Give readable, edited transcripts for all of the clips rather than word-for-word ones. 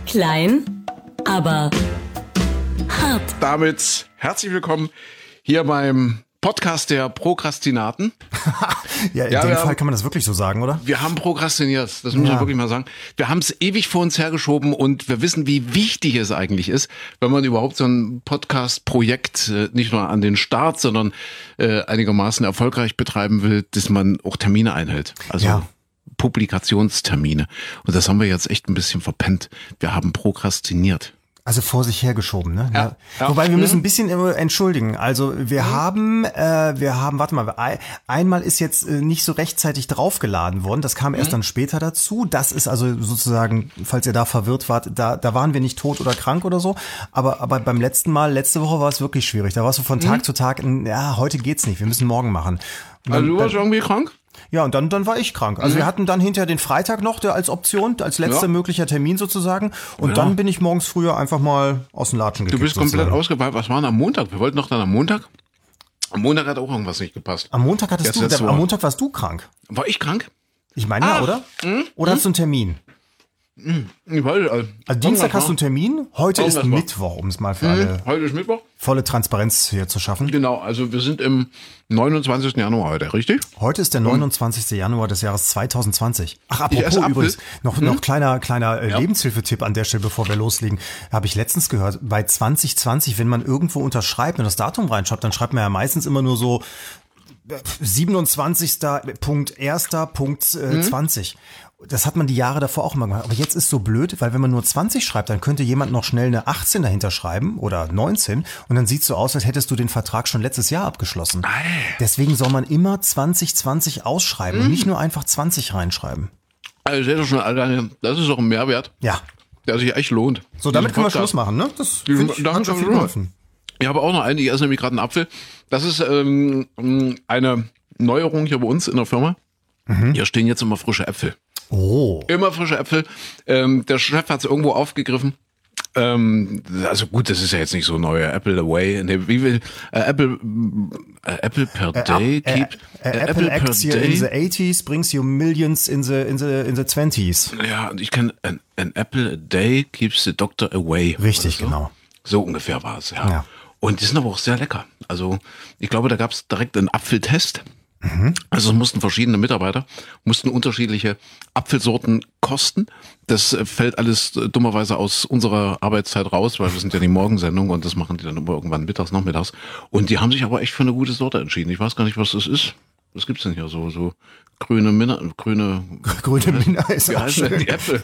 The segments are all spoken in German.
Klein, aber hart. Damit herzlich willkommen hier beim Podcast der Prokrastinaten. Ja, in dem Fall kann man das wirklich so sagen, oder? Wir haben prokrastiniert, das muss man wirklich mal sagen. Wir haben es ewig vor uns hergeschoben und wir wissen, wie wichtig es eigentlich ist, wenn man überhaupt so ein Podcast-Projekt nicht nur an den Start, sondern einigermaßen erfolgreich betreiben will, dass man auch Termine einhält. Also Publikationstermine. Und das haben wir jetzt echt ein bisschen verpennt. Wir haben prokrastiniert. Also vor sich hergeschoben, ne? Ja. Wobei wir müssen ein bisschen entschuldigen. Also wir haben, warte mal, einmal ist jetzt nicht so rechtzeitig draufgeladen worden. Das kam erst dann später dazu. Das ist also sozusagen, falls ihr da verwirrt wart, da waren wir nicht tot oder krank oder so. Aber beim letzte Woche war es wirklich schwierig. Da warst du von Tag zu Tag, heute geht's nicht, wir müssen morgen machen. Also du warst irgendwie krank? Ja, und dann war ich krank. Also wir hatten dann hinterher den Freitag noch als Option, als letzter möglicher Termin sozusagen. Und dann bin ich morgens früher einfach mal aus den Latschen gekippt. Du bist komplett ausgeweilt. Was war denn am Montag? Wir wollten doch dann am Montag. Am Montag hat auch irgendwas nicht gepasst. Am Montag am Montag warst du krank. War ich krank? Ich meine ja, oder? Oder hast du einen Termin? Ich weiß, also Dienstag hast du einen Termin, heute ist Mittwoch, um es mal für alle heute ist Mittwoch. Volle Transparenz hier zu schaffen. Genau, also wir sind im 29. Januar heute, richtig? Heute ist der 29. Januar des Jahres 2020. Ach, apropos übrigens, noch kleiner Lebenshilfetipp an der Stelle, bevor wir loslegen. Habe ich letztens gehört, bei 2020, wenn man irgendwo unterschreibt und das Datum reinschreibt, dann schreibt man ja meistens immer nur so 27.1.20. Das hat man die Jahre davor auch immer gemacht. Aber jetzt ist so blöd, weil wenn man nur 20 schreibt, dann könnte jemand noch schnell eine 18 dahinter schreiben oder 19 und dann sieht es so aus, als hättest du den Vertrag schon letztes Jahr abgeschlossen. Deswegen soll man immer 2020 ausschreiben und nicht nur einfach 20 reinschreiben. Also seht ihr schon, alleine, das ist doch ein Mehrwert, der sich echt lohnt. So, damit können wir Schluss machen, ne? Das hat schon viel geholfen. Ich habe auch noch eine, ich esse nämlich gerade einen Apfel. Das ist eine Neuerung hier bei uns in der Firma. Hier stehen jetzt immer frische Äpfel. Oh. Immer frische Äpfel. Der Chef hat es irgendwo aufgegriffen. Also gut, das ist ja jetzt nicht so neu. Apple away. Nee, wie will Apple per day keep Apple acts here in the 80s brings you millions in the 20s. Ja, und ich kann an Apple a day keeps the doctor away. Richtig, so. genau. So ungefähr war es, ja. Und die sind aber auch sehr lecker. Also ich glaube, da gab es direkt einen Apfeltest. Also es mussten verschiedene Mitarbeiter, unterschiedliche Apfelsorten kosten. Das fällt alles dummerweise aus unserer Arbeitszeit raus, weil wir sind ja die Morgensendung und das machen die dann immer irgendwann mittags, nachmittags. Und die haben sich aber echt für eine gute Sorte entschieden. Ich weiß gar nicht, was das ist. Was gibt's denn hier so grüne Minna ist wie auch heißen denn schön. die Äpfel?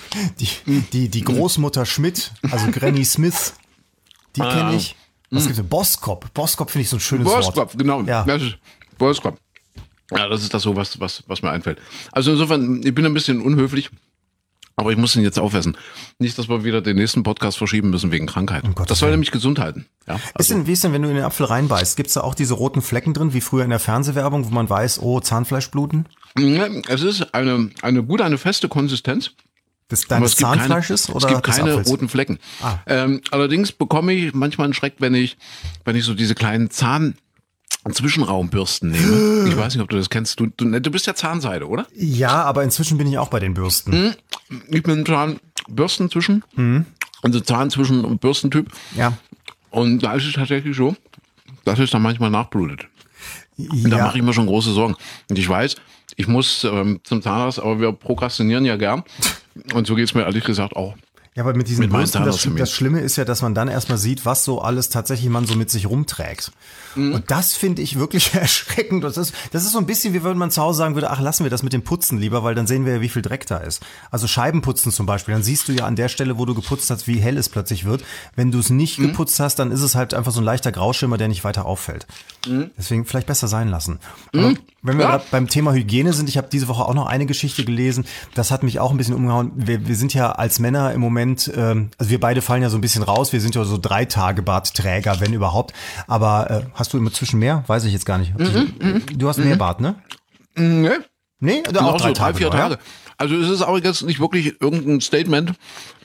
Die Großmutter Schmidt, also Granny Smith, die kenne ich. Was gibt's denn? Boskop. Boskop finde ich so ein schönes Wort. Boskop, genau. Ja. Das ist Boskop. Ja, das ist das so, was mir einfällt. Also insofern, ich bin ein bisschen unhöflich, aber ich muss ihn jetzt aufessen. Nicht, dass wir wieder den nächsten Podcast verschieben müssen wegen Krankheit. Das soll nämlich gesund halten. Ja, also. Wie ist denn, wenn du in den Apfel reinbeißt? Gibt's da auch diese roten Flecken drin, wie früher in der Fernsehwerbung, wo man weiß, oh, Zahnfleischbluten? Es ist eine feste Konsistenz. Des deines Zahnfleisches? Es gibt keine roten Flecken. Allerdings bekomme ich manchmal einen Schreck, wenn ich so diese kleinen Zwischenraumbürsten nehme. Ich weiß nicht, ob du das kennst. Du bist ja Zahnseide, oder? Ja, aber inzwischen bin ich auch bei den Bürsten. Ich bin Zahnbürsten zwischen. Also Zahn zwischen und Bürstentyp. Ja. Und da ist es tatsächlich so, dass es dann manchmal nachblutet. Und da mache ich mir schon große Sorgen. Und ich weiß, ich muss zum Zahnarzt, aber wir prokrastinieren ja gern. Und so geht's mir ehrlich gesagt auch. Ja, aber mit diesen Bürsten, das Schlimme ist ja, dass man dann erstmal sieht, was so alles tatsächlich man so mit sich rumträgt. Und das finde ich wirklich erschreckend. Das ist so ein bisschen, wie wenn man zu Hause sagen würde, ach, lassen wir das mit dem Putzen lieber, weil dann sehen wir ja, wie viel Dreck da ist. Also Scheibenputzen zum Beispiel, dann siehst du ja an der Stelle, wo du geputzt hast, wie hell es plötzlich wird. Wenn du es nicht geputzt hast, dann ist es halt einfach so ein leichter Grauschimmer, der nicht weiter auffällt. Deswegen vielleicht besser sein lassen. Aber wenn wir gerade beim Thema Hygiene sind, ich habe diese Woche auch noch eine Geschichte gelesen, das hat mich auch ein bisschen umgehauen. Wir sind ja als Männer im Moment, also wir beide fallen ja so ein bisschen raus, wir sind ja so 3-Tage-Bartträger, wenn überhaupt. Aber hast du inzwischen mehr? Weiß ich jetzt gar nicht. Du hast mehr Bart, ne? Nee, auch 3 Tage. 3-4 Tage. Also es ist auch jetzt nicht wirklich irgendein Statement,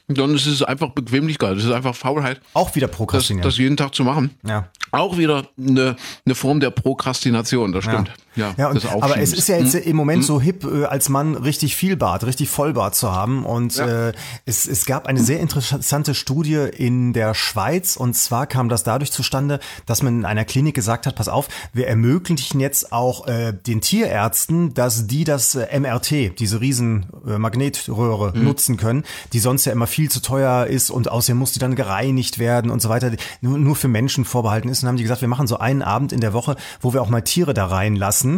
sondern es ist einfach Bequemlichkeit, es ist einfach Faulheit. Auch wieder Prokrastinieren. Das jeden Tag zu machen. Ja. Auch wieder eine Form der Prokrastination, das stimmt. Ja, und, aber es ist ja jetzt im Moment so hip, als Mann richtig viel Bart, richtig Vollbart zu haben. Und es gab eine sehr interessante Studie in der Schweiz. Und zwar kam das dadurch zustande, dass man in einer Klinik gesagt hat, pass auf, wir ermöglichen jetzt auch den Tierärzten, dass die das MRT, diese riesen Magnetröhre nutzen können, die sonst ja immer viel zu teuer ist und außerdem muss die dann gereinigt werden und so weiter, nur für Menschen vorbehalten ist. Und haben die gesagt, wir machen so einen Abend in der Woche, wo wir auch mal Tiere da reinlassen.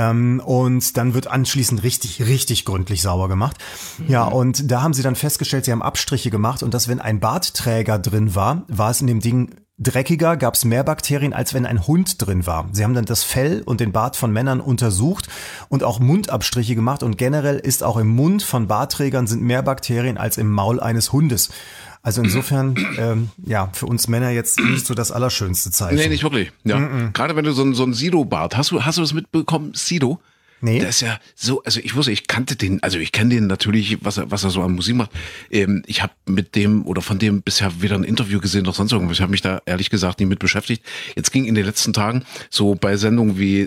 Und dann wird anschließend richtig gründlich sauber gemacht. Ja, und da haben sie dann festgestellt, sie haben Abstriche gemacht und dass, wenn ein Bartträger drin war, war es in dem Ding dreckiger, gab es mehr Bakterien, als wenn ein Hund drin war. Sie haben dann das Fell und den Bart von Männern untersucht und auch Mundabstriche gemacht und generell ist auch im Mund von Bartträgern sind mehr Bakterien als im Maul eines Hundes. Also insofern, für uns Männer jetzt nicht so das allerschönste Zeichen. Nee, nicht wirklich. Ja. Gerade wenn du so ein Sido-Bart, hast du das mitbekommen, Sido? Nee. Der ist ja so, also ich kannte den, also ich kenne den natürlich, was er so an Musik macht. Ich habe mit dem oder von dem bisher weder ein Interview gesehen noch sonst irgendwas. Ich habe mich da ehrlich gesagt nie mit beschäftigt. Jetzt ging in den letzten Tagen so bei Sendungen wie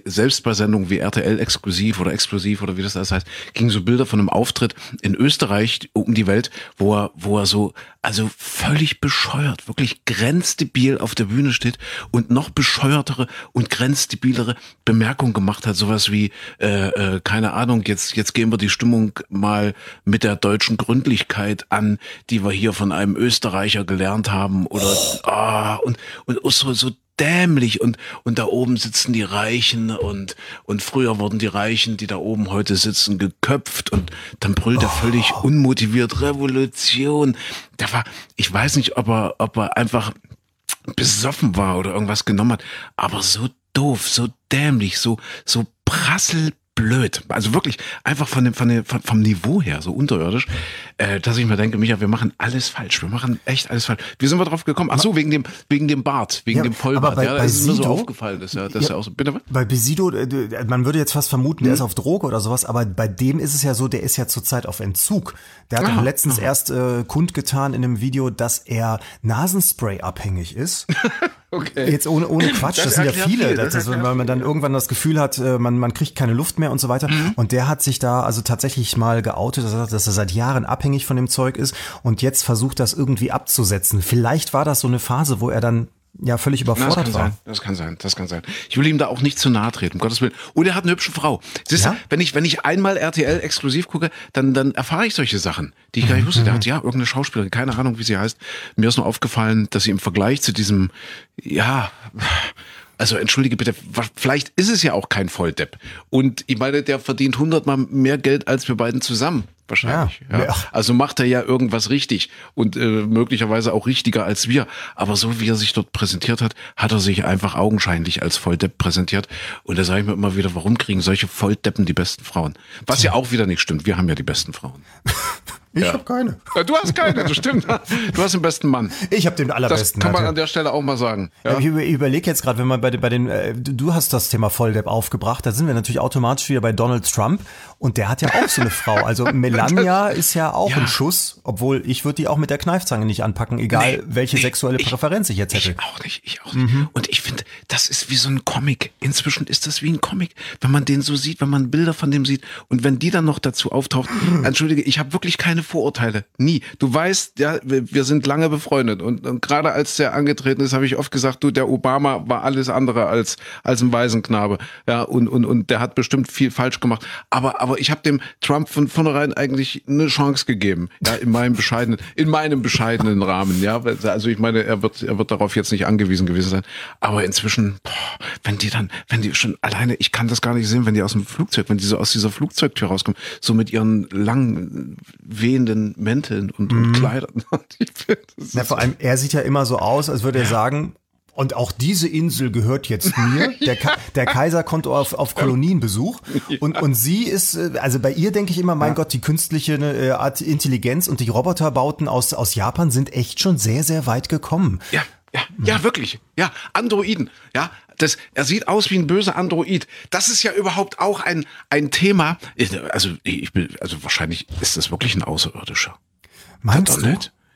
RTL Exklusiv oder wie das alles heißt, gingen so Bilder von einem Auftritt in Österreich um die Welt, wo er so, also völlig bescheuert, wirklich grenzdebil auf der Bühne steht und noch bescheuertere und grenzdebilere Bemerkungen gemacht hat, sowas wie keine Ahnung, jetzt gehen wir die Stimmung mal mit der deutschen Gründlichkeit an, die wir hier von einem Österreicher gelernt haben oder und so dämlich und da oben sitzen die Reichen und früher wurden die Reichen, die da oben heute sitzen, geköpft und dann brüllt er völlig unmotiviert Revolution. Ich weiß nicht, ob er einfach besoffen war oder irgendwas genommen hat, aber so doof, so dämlich, so prasselblöd. Also wirklich einfach vom Niveau her so unterirdisch, dass ich mir denke, Micha, wir machen alles falsch. Wir machen echt alles falsch. Wie sind wir drauf gekommen? Ach so, wegen dem Bart, wegen dem Vollbart. Das ist mir so aufgefallen. Das ist ja auch so. Bitte was? Bei Sido, man würde jetzt fast vermuten, der ist auf Droge oder sowas, aber bei dem ist es ja so, der ist ja zurzeit auf Entzug. Der hat letztens erst kundgetan in einem Video, dass er Nasenspray abhängig ist. Okay. Jetzt ohne Quatsch, das sind ja viele, weil man dann irgendwann das Gefühl hat, man kriegt keine Luft mehr und so weiter. Und der hat sich da also tatsächlich mal geoutet, dass er seit Jahren abhängig von dem Zeug ist und jetzt versucht, das irgendwie abzusetzen. Vielleicht war das so eine Phase, wo er dann völlig überfordert war. Das kann sein. Ich will ihm da auch nicht zu nahe treten, um Gottes Willen. Und er hat eine hübsche Frau. Siehst du, wenn ich einmal RTL exklusiv gucke, dann erfahre ich solche Sachen, die ich gar nicht wusste. Der hat irgendeine Schauspielerin, keine Ahnung, wie sie heißt. Mir ist nur aufgefallen, dass sie im Vergleich zu diesem, also entschuldige bitte, vielleicht ist es ja auch kein Volldepp. Und ich meine, der verdient 100-mal mehr Geld als wir beiden zusammen. Wahrscheinlich. Ja. Also macht er ja irgendwas richtig und möglicherweise auch richtiger als wir. Aber so wie er sich dort präsentiert hat, hat er sich einfach augenscheinlich als Volldepp präsentiert. Und da sage ich mir immer wieder, warum kriegen solche Volldeppen die besten Frauen? Was ja auch wieder nicht stimmt. Wir haben ja die besten Frauen. Ich habe keine. Ja, du hast keine, das stimmt. Du hast den besten Mann. Ich habe den allerbesten. Das kann man an der Stelle auch mal sagen. Ja? Ich überlege jetzt gerade, wenn man bei den, du hast das Thema Volldepp aufgebracht, da sind wir natürlich automatisch wieder bei Donald Trump und der hat ja auch so eine Frau. Also Melania ist ja auch ein Schuss, obwohl ich würde die auch mit der Kneifzange nicht anpacken, egal welche sexuelle Präferenz ich jetzt hätte. Ich auch nicht. Und ich finde, das ist wie so ein Comic. Inzwischen ist das wie ein Comic, wenn man den so sieht, wenn man Bilder von dem sieht und wenn die dann noch dazu auftaucht. Entschuldige, ich habe wirklich keine Vorurteile. Nie. Du weißt, ja, wir sind lange befreundet und gerade als der angetreten ist, habe ich oft gesagt, du, der Obama war alles andere als ein Waisenknabe. Ja, und der hat bestimmt viel falsch gemacht. Aber ich habe dem Trump von vornherein eigentlich eine Chance gegeben. Ja, in meinem bescheidenen Rahmen. Ja, also ich meine, er wird darauf jetzt nicht angewiesen gewesen sein. Aber inzwischen, wenn die schon alleine, ich kann das gar nicht sehen, wenn die aus dieser Flugzeugtür rauskommen, so mit ihren langen, wehenden Mänteln und Kleidern. Vor allem, er sieht ja immer so aus, als würde er sagen, und auch diese Insel gehört jetzt mir. Der Kaiser kommt auf Kolonienbesuch. Und sie ist, also bei ihr denke ich immer, mein Gott, die künstliche Art Intelligenz und die Roboterbauten aus Japan sind echt schon sehr, sehr weit gekommen. Ja, wirklich. Ja, Androiden. Ja, er sieht aus wie ein böser Android. Das ist ja überhaupt auch ein Thema. Also wahrscheinlich ist das wirklich ein Außerirdischer. Meinst du? Nicht?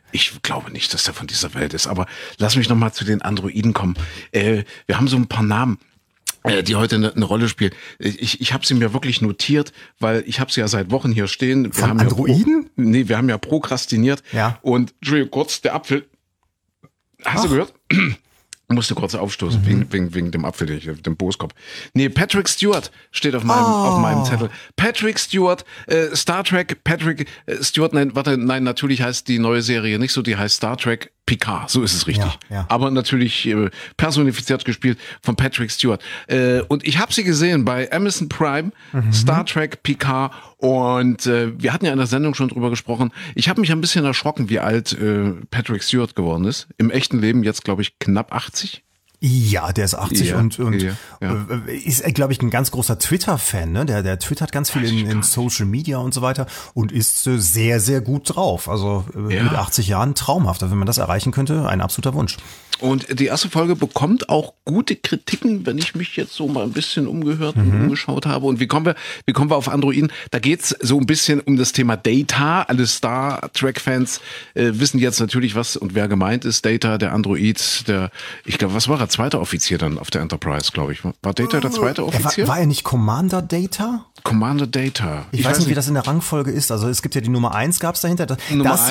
Ich glaube nicht, dass der von dieser Welt ist, aber lass mich nochmal zu den Androiden kommen. Wir haben so ein paar Namen, die heute eine Rolle spielen. Ich habe sie mir wirklich notiert, weil ich habe sie ja seit Wochen hier stehen. Von Androiden? Wir haben ja prokrastiniert. Ja. Und Entschuldigung, kurz, der Apfel. Hast du gehört? Musste kurz aufstoßen, wegen dem Apfel, dem Boskop. Nee, Patrick Stewart steht auf meinem Zettel. Patrick Stewart, Star Trek, Patrick Stewart, nein, natürlich heißt die neue Serie nicht so, die heißt Star Trek Picard, so ist es richtig. Ja. Aber natürlich personifiziert gespielt von Patrick Stewart. Und ich habe sie gesehen bei Amazon Prime, Star Trek Picard, und wir hatten ja in der Sendung schon drüber gesprochen. Ich habe mich ein bisschen erschrocken, wie alt Patrick Stewart geworden ist. Im echten Leben jetzt, glaube ich, knapp 80. Ja, der ist 80 und ja. ist, glaube ich, ein ganz großer Twitter-Fan, ne? Der twittert ganz viel in Social Media und so weiter und ist sehr, sehr gut drauf. Also mit 80 Jahren traumhaft. Wenn man das erreichen könnte, ein absoluter Wunsch. Und die erste Folge bekommt auch gute Kritiken, wenn ich mich jetzt so mal ein bisschen umgehört und umgeschaut habe. Und wie kommen wir auf Androiden? Da geht's so ein bisschen um das Thema Data. Alle Star Trek-Fans wissen jetzt natürlich, was und wer gemeint ist. Data, der Android, ich glaube, was war er? Zweiter Offizier dann auf der Enterprise, glaube ich. War Data der zweite Offizier? War er nicht Commander Data? Commander Data. Ich weiß nicht, wie das in der Rangfolge ist. Also es gibt ja die Nummer 1 gab's dahinter. Das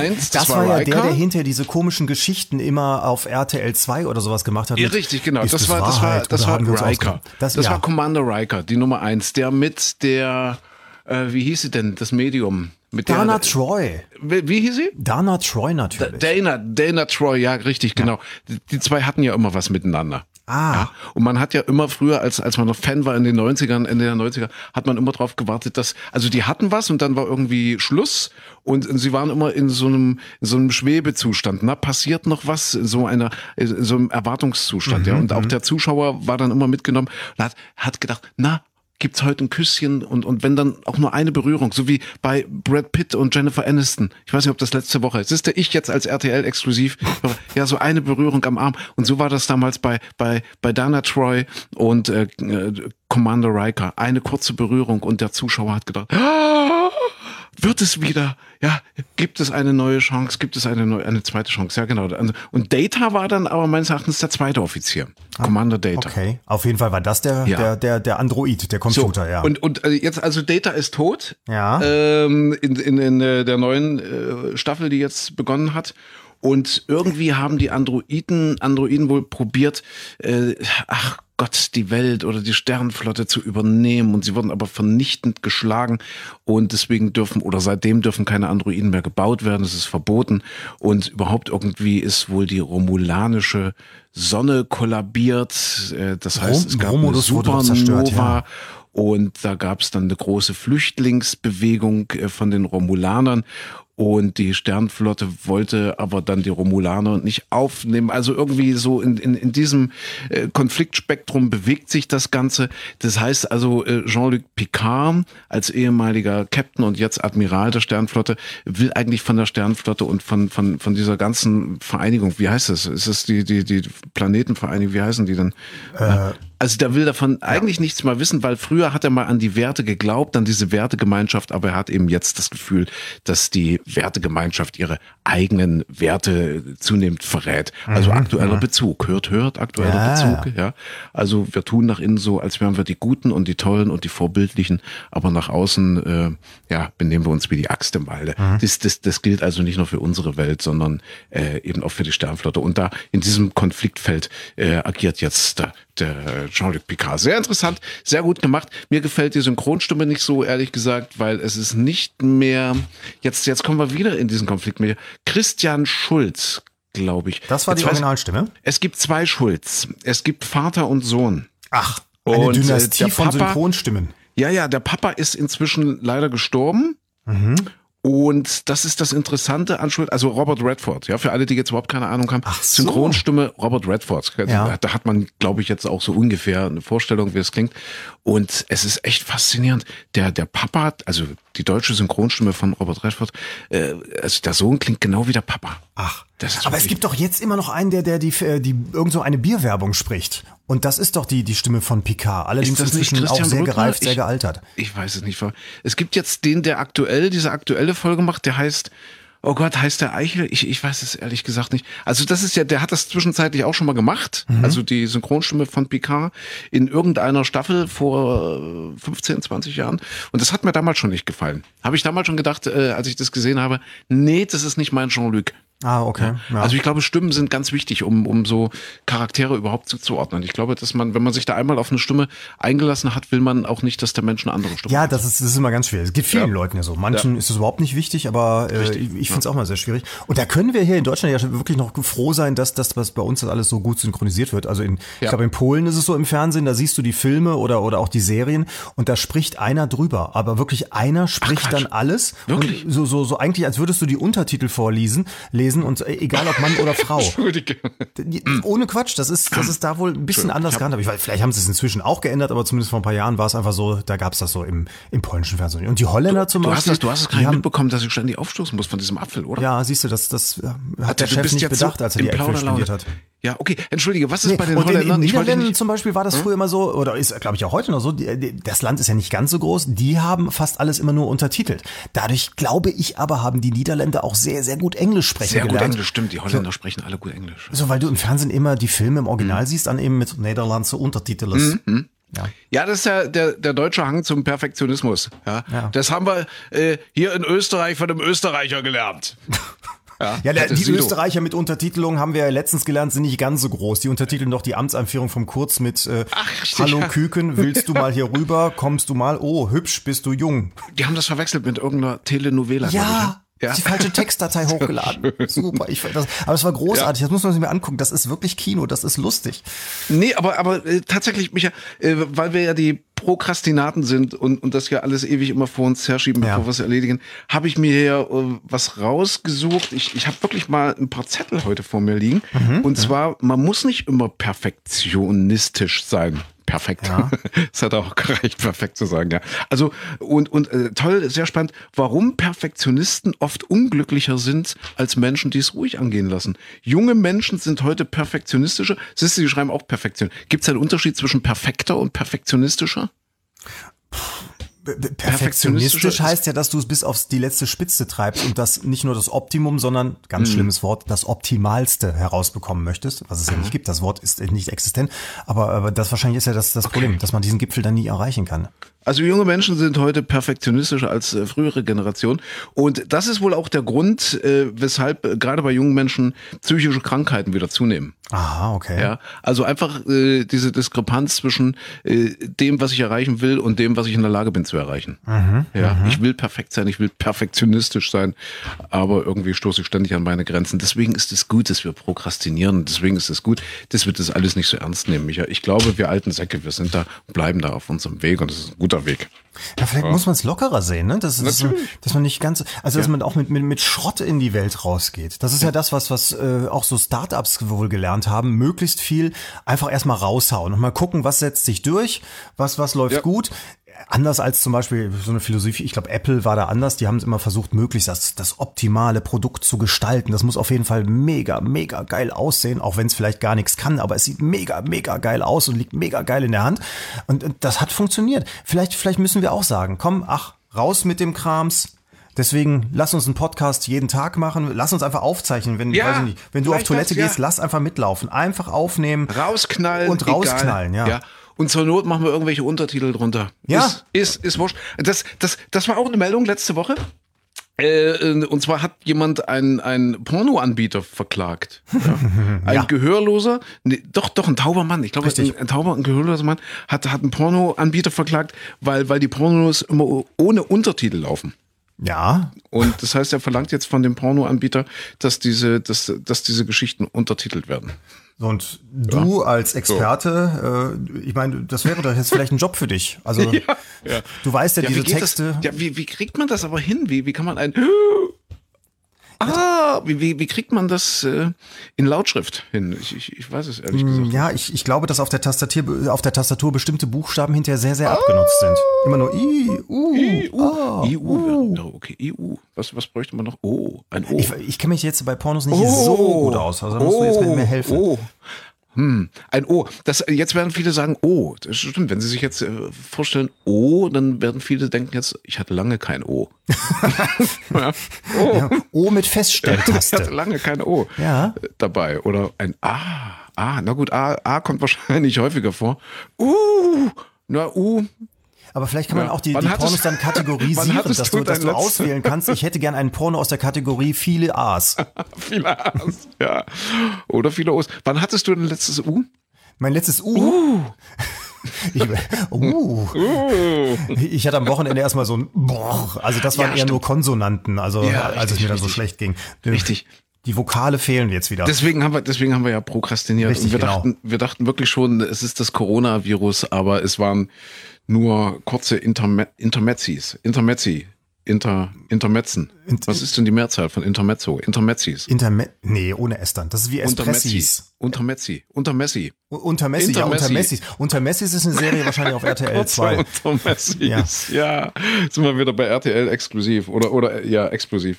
war ja Riker. der hinter diese komischen Geschichten immer auf RTL 2 oder sowas gemacht hat. Ja, richtig, genau. Das war Riker. Das war Commander Riker, die Nummer 1. Der mit der, wie hieß sie denn, das Medium? Dana Troy. Wie hieß sie? Dana Troy natürlich. Dana Troy, ja, richtig, genau. Die zwei hatten ja immer was miteinander. Ja, und man hat ja immer früher, als man noch Fan war in den 90ern, Ende der 90er, hat man immer drauf gewartet, also die hatten was und dann war irgendwie Schluss und sie waren immer in so einem Schwebezustand. Passiert noch was? In so einem Erwartungszustand, ja. Und auch der Zuschauer war dann immer mitgenommen und hat gedacht, gibt's heute ein Küsschen und wenn dann auch nur eine Berührung, so wie bei Brad Pitt und Jennifer Aniston. Ich weiß nicht, ob das letzte Woche ist. Siehst du, ich jetzt als RTL exklusiv, ja, so eine Berührung am Arm. Und so war das damals bei Dana Troy und Commander Riker. Eine kurze Berührung und der Zuschauer hat gedacht, wird es wieder? Ja, gibt es eine neue Chance? Gibt es eine zweite Chance? Ja, genau. Und Data war dann aber meines Erachtens der zweite Offizier. Commander Data. Okay, auf jeden Fall war das der Android, der Computer, so, ja. Und jetzt, also Data ist tot. Ja. In der neuen Staffel, die jetzt begonnen hat. Und irgendwie haben die Androiden wohl probiert, Gott, die Welt oder die Sternenflotte zu übernehmen, und sie wurden aber vernichtend geschlagen und seitdem dürfen keine Androiden mehr gebaut werden, es ist verboten, und überhaupt irgendwie ist wohl die romulanische Sonne kollabiert, das heißt, es gab eine Supernova, und da gab es dann eine große Flüchtlingsbewegung von den Romulanern. Und die Sternenflotte wollte aber dann die Romulaner nicht aufnehmen. Also irgendwie so in diesem Konfliktspektrum bewegt sich das Ganze. Das heißt also, Jean-Luc Picard als ehemaliger Captain und jetzt Admiral der Sternenflotte will eigentlich von der Sternenflotte und von dieser ganzen Vereinigung, wie heißt es? Ist es die Planetenvereinigung, wie heißen die denn? Also der will davon eigentlich nichts mehr wissen, weil früher hat er mal an die Werte geglaubt, an diese Wertegemeinschaft, aber er hat eben jetzt das Gefühl, dass die Wertegemeinschaft ihre eigenen Werte zunehmend verrät. Also aktueller Bezug, hört, aktueller Bezug. Ja. Also wir tun nach innen so, als wären wir die Guten und die Tollen und die Vorbildlichen, aber nach außen benehmen wir uns wie die Axt im Walde. Das gilt also nicht nur für unsere Welt, sondern eben auch für die Sternenflotte. Und da in diesem Konfliktfeld agiert jetzt der Jean-Luc Picard. Sehr interessant, sehr gut gemacht. Mir gefällt die Synchronstimme nicht so, ehrlich gesagt, weil es ist nicht mehr, jetzt kommen wir wieder in diesen Konflikt mit Christian Schulz, glaube ich. Das war die Originalstimme? Es gibt zwei Schulz. Es gibt Vater und Sohn. Ach, eine Dynastie von Synchronstimmen. Ja, der Papa ist inzwischen leider gestorben. Und das ist das Interessante an Schulz, also Robert Redford, ja, für alle, die jetzt überhaupt keine Ahnung haben. Ach so. Synchronstimme Robert Redford. Ja. Da hat man, glaube ich, jetzt auch so ungefähr eine Vorstellung, wie es klingt. Und es ist echt faszinierend. Der Papa, also die deutsche Synchronstimme von Robert Redford, also der Sohn klingt genau wie der Papa. Ach, aber es gibt doch jetzt immer noch einen, der die irgend so eine Bierwerbung spricht. Und das ist doch die Stimme von Picard. Allerdings inzwischen auch sehr gereift, sehr gealtert. Ich weiß es nicht. Es gibt jetzt diese aktuelle Folge macht, der heißt Oh Gott, heißt der Eichel? Ich weiß es ehrlich gesagt nicht. Also das ist ja, der hat das zwischenzeitlich auch schon mal gemacht. Also die Synchronstimme von Picard in irgendeiner Staffel vor 15, 20 Jahren. Und das hat mir damals schon nicht gefallen. Habe ich damals schon gedacht, als ich das gesehen habe, nee, das ist nicht mein Jean-Luc. Ah, okay. Ja. Also ich glaube, Stimmen sind ganz wichtig, um so Charaktere überhaupt zuzuordnen. Ich glaube, dass man, wenn man sich da einmal auf eine Stimme eingelassen hat, will man auch nicht, dass der Mensch eine andere Stimme hat. Ja, hat. das ist immer ganz schwierig. Es geht vielen Leuten ja so. Manchen ist es überhaupt nicht wichtig, aber ich finde es auch mal sehr schwierig. Und da können wir hier in Deutschland ja wirklich noch froh sein, dass das, was bei uns das alles so gut synchronisiert wird. Also ich glaube, in Polen ist es so im Fernsehen, da siehst du die Filme oder auch die Serien und da spricht einer drüber. Aber wirklich einer spricht dann alles. Wirklich? Und so eigentlich, als würdest du die Untertitel vorlesen und egal ob Mann oder Frau. Entschuldige. Ohne Quatsch, das ist da wohl ein bisschen anders gehandhabt. Vielleicht haben sie es inzwischen auch geändert, aber zumindest vor ein paar Jahren war es einfach so, da gab es das so im polnischen Fernsehen. Und die Holländer zum Beispiel. Du hast es gar nicht mitbekommen, dass ich ständig aufstoßen muss von diesem Apfel, oder? Ja, siehst du, das hat der Chef nicht bedacht, als er die Äpfel spendiert hat. Ja, okay, entschuldige, was ist bei den Holländern? In Niederlanden zum Beispiel war das früher immer so, oder ist, glaube ich, auch heute noch so, das Land ist ja nicht ganz so groß, die haben fast alles immer nur untertitelt. Dadurch, glaube ich aber, haben die Niederländer auch sehr, sehr gut Englisch sprechen gelernt. Sehr gut Englisch, stimmt, die Holländer sprechen alle gut Englisch. So, weil du im Fernsehen immer die Filme im Original siehst, dann eben mit Nederlandse Untertiteln. Ja, das ist ja der deutsche Hang zum Perfektionismus. Ja. Das haben wir hier in Österreich von einem Österreicher gelernt. Die Österreicher mit Untertitelung, haben wir ja letztens gelernt, sind nicht ganz so groß. Die untertiteln doch die Amtseinführung vom Kurz mit Hallo Küken, willst du mal hier rüber? Kommst du mal? Oh, hübsch, bist du jung. Die haben das verwechselt mit irgendeiner Telenovela. Ja. Die falsche Textdatei hochgeladen. Super, aber es war großartig, das muss man sich mal angucken. Das ist wirklich Kino, das ist lustig. Nee, aber tatsächlich, Micha, weil wir ja die Prokrastinaten sind und das ja alles ewig immer vor uns herschieben, bevor wir es erledigen, habe ich mir hier was rausgesucht. Ich habe wirklich mal ein paar Zettel heute vor mir liegen. Und zwar, man muss nicht immer perfektionistisch sein. Perfekt. Ja. Das hat auch gereicht, perfekt zu sagen, ja. Also, und toll, sehr spannend, warum Perfektionisten oft unglücklicher sind als Menschen, die es ruhig angehen lassen. Junge Menschen sind heute perfektionistischer. Siehst du, die schreiben auch Perfektion. Gibt es einen Unterschied zwischen perfekter und perfektionistischer? Perfektionistisch heißt ja, dass du es bis auf die letzte Spitze treibst und das nicht nur das Optimum, sondern, ganz schlimmes Wort, das Optimalste herausbekommen möchtest, was es ja nicht gibt. Das Wort ist nicht existent, aber das wahrscheinlich ist ja das Problem, dass man diesen Gipfel dann nie erreichen kann. Also junge Menschen sind heute perfektionistischer als frühere Generationen und das ist wohl auch der Grund, weshalb gerade bei jungen Menschen psychische Krankheiten wieder zunehmen. Aha, okay. Ja, also einfach diese Diskrepanz zwischen dem, was ich erreichen will und dem, was ich in der Lage bin zu erreichen. Ich will perfekt sein, ich will perfektionistisch sein, aber irgendwie stoße ich ständig an meine Grenzen. Deswegen ist es gut, dass wir prokrastinieren. Deswegen ist es gut, dass wir das alles nicht so ernst nehmen, Micha. Ich glaube, wir alten Säcke, wir sind da, bleiben da auf unserem Weg und das ist ein guter Weg. Ja, vielleicht muss man es lockerer sehen, ne? Dass man nicht ganz, dass man auch mit Schrott in die Welt rausgeht. Das ist ja das, was auch so Startups wohl gelernt haben, möglichst viel einfach erstmal raushauen und mal gucken, was setzt sich durch, was läuft gut. Anders als zum Beispiel so eine Philosophie, ich glaube Apple war da anders, die haben es immer versucht, möglichst das optimale Produkt zu gestalten. Das muss auf jeden Fall mega, mega geil aussehen, auch wenn es vielleicht gar nichts kann, aber es sieht mega, mega geil aus und liegt mega geil in der Hand. Und das hat funktioniert. Vielleicht müssen wir auch sagen, komm, raus mit dem Krams. Deswegen lass uns einen Podcast jeden Tag machen. Lass uns einfach aufzeichnen. Wenn du auf Toilette gehst, lass einfach mitlaufen. Einfach aufnehmen. Rausknallen. Und rausknallen, ja. Und zur Not machen wir irgendwelche Untertitel drunter. Ja. Ist wurscht. Das war auch eine Meldung letzte Woche. Und zwar hat jemand einen Pornoanbieter verklagt. Ein Gehörloser, doch ein tauber Mann. Ich glaube, ein gehörloser Mann hat einen Pornoanbieter verklagt, weil die Pornos immer ohne Untertitel laufen. Ja. Und das heißt, er verlangt jetzt von dem Pornoanbieter, dass diese Geschichten untertitelt werden. Und du als Experte, ich meine, das wäre doch jetzt vielleicht ein Job für dich. Also du weißt ja diese Texte. Wie kriegt man das aber hin? Wie kann man wie kriegt man das in Lautschrift hin? Ich weiß es ehrlich gesagt. Ja, ich glaube, dass auf der Tastatur bestimmte Buchstaben hinterher sehr, sehr abgenutzt sind. Immer nur I, U. Okay, I-U. Was bräuchte man noch? Oh, ein O. Ich kenne mich jetzt bei Pornos nicht so gut aus. Also musst du jetzt mir helfen. Ein O. Jetzt werden viele sagen, O. Das stimmt. Wenn Sie sich jetzt vorstellen, O, dann werden viele denken jetzt, ich hatte lange kein O. Ja. O. Ja, O mit Feststelltaste. Ich hatte lange kein O dabei. Oder ein A. Na gut, A kommt wahrscheinlich häufiger vor. U. Aber vielleicht kann man auch die Pornos dann kategorisieren, dass du auswählen kannst. Ich hätte gern einen Porno aus der Kategorie viele A's. Viele A's, ja. Oder viele O's. Wann hattest du dein letztes U? Mein letztes U? Ich hatte am Wochenende erstmal so ein also das waren eher nur Konsonanten, also als es mir dann so schlecht ging. Richtig. Die Vokale fehlen jetzt wieder. Deswegen haben wir ja prokrastiniert. Richtig, und wir dachten wirklich schon, es ist das Coronavirus, aber es waren nur kurze Intermezzis. Intermetzen. Was ist denn die Mehrzahl von Intermezzo? Intermezzis. Nee, ohne S dann. Das ist wie Espressis. Untermessis. Untermessis ist eine Serie wahrscheinlich auf RTL 2. Untermessis. Ja. Sind wir wieder bei RTL exklusiv oder exklusiv.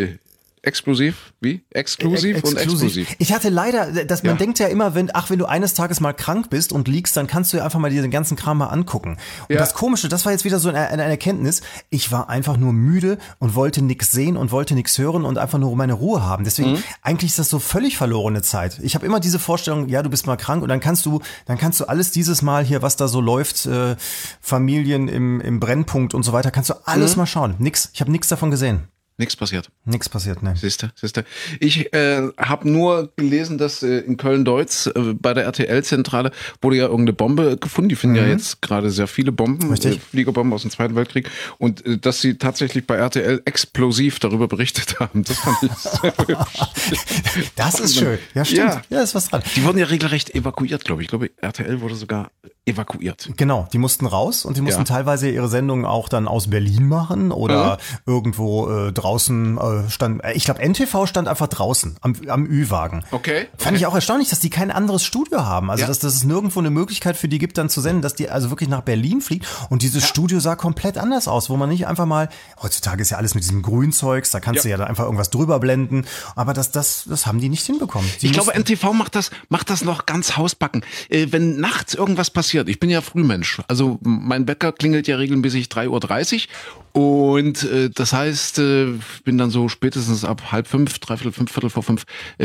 Explosiv? Wie? Exklusiv und explosiv. Ich hatte leider, man denkt ja immer, wenn du eines Tages mal krank bist und liegst, dann kannst du ja einfach mal diesen ganzen Kram mal angucken. Und das Komische, das war jetzt wieder so eine Erkenntnis, ich war einfach nur müde und wollte nichts sehen und wollte nichts hören und einfach nur meine Ruhe haben. Deswegen, eigentlich ist das so völlig verlorene Zeit. Ich habe immer diese Vorstellung, ja, du bist mal krank und dann kannst du alles dieses Mal hier, was da so läuft, Familien im Brennpunkt und so weiter, kannst du alles mal schauen. Ich habe nichts davon gesehen. Nichts passiert, ne. Siehst du. Ich habe nur gelesen, dass in Köln-Deutz bei der RTL-Zentrale wurde ja irgendeine Bombe gefunden. Die finden ja jetzt gerade sehr viele Bomben, Fliegerbomben aus dem Zweiten Weltkrieg. Und dass sie tatsächlich bei RTL explosiv darüber berichtet haben. Das fand ich sehr hübsch. Das ist schön. Ja, stimmt. Ja, ist was dran. Die wurden ja regelrecht evakuiert, glaube ich. Ich glaube, RTL wurde sogar evakuiert. Genau, die mussten raus und die mussten teilweise ihre Sendungen auch dann aus Berlin machen oder irgendwo draußen stand, ich glaube NTV stand einfach draußen am Ü-Wagen. Okay. Fand ich auch erstaunlich, dass die kein anderes Studio haben. Also dass es nirgendwo eine Möglichkeit für die gibt, dann zu senden, dass die also wirklich nach Berlin fliegt und dieses Studio sah komplett anders aus, wo man nicht einfach mal, heutzutage ist ja alles mit diesem Grünzeugs, da kannst du ja dann einfach irgendwas drüber blenden, aber das haben die nicht hinbekommen. Ich glaube NTV macht das noch ganz hausbacken. Wenn nachts irgendwas passiert, ich bin ja Frühmensch, also mein Wecker klingelt ja regelmäßig 3:30 Uhr und das heißt, bin dann so spätestens ab 4:30, 3:45, 4:45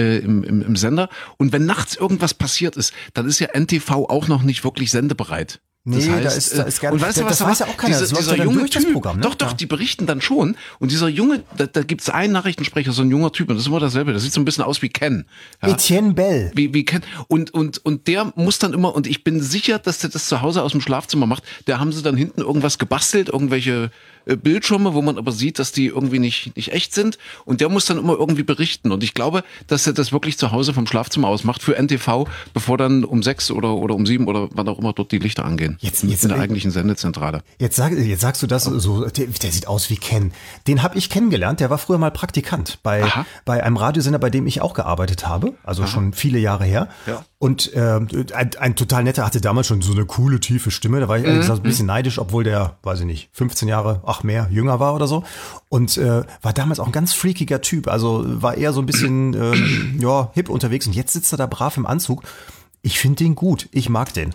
im Sender. Und wenn nachts irgendwas passiert ist, dann ist ja NTV auch noch nicht wirklich sendebereit. Das heißt, da ist gar und weißt du, was das weiß ja auch keiner. Dieser junge durch das Programm, ne? Doch, die berichten dann schon. Und dieser junge, da gibt's einen Nachrichtensprecher, so ein junger Typ, und das ist immer dasselbe. Das sieht so ein bisschen aus wie Ken. Ja? Etienne Bell. Wie Ken. Und der muss dann immer, und ich bin sicher, dass der das zu Hause aus dem Schlafzimmer macht, da haben sie dann hinten irgendwas gebastelt, irgendwelche Bildschirme, wo man aber sieht, dass die irgendwie nicht echt sind. Und der muss dann immer irgendwie berichten. Und ich glaube, dass er das wirklich zu Hause vom Schlafzimmer aus macht für NTV, bevor dann um 6 oder um 7 oder wann auch immer dort die Lichter angehen. Jetzt in der eigentlichen Sendezentrale. Jetzt sagst du das so, der sieht aus wie Ken. Den habe ich kennengelernt, der war früher mal Praktikant bei einem Radiosender, bei dem ich auch gearbeitet habe, also schon viele Jahre her. Ja. Und ein total netter, hatte damals schon so eine coole, tiefe Stimme. Da war ich ehrlich gesagt ein bisschen neidisch, obwohl der, weiß ich nicht, 15 Jahre, mehr, jünger war oder so. Und war damals auch ein ganz freakiger Typ. Also war eher so ein bisschen hip unterwegs. Und jetzt sitzt er da brav im Anzug. Ich finde den gut. Ich mag den.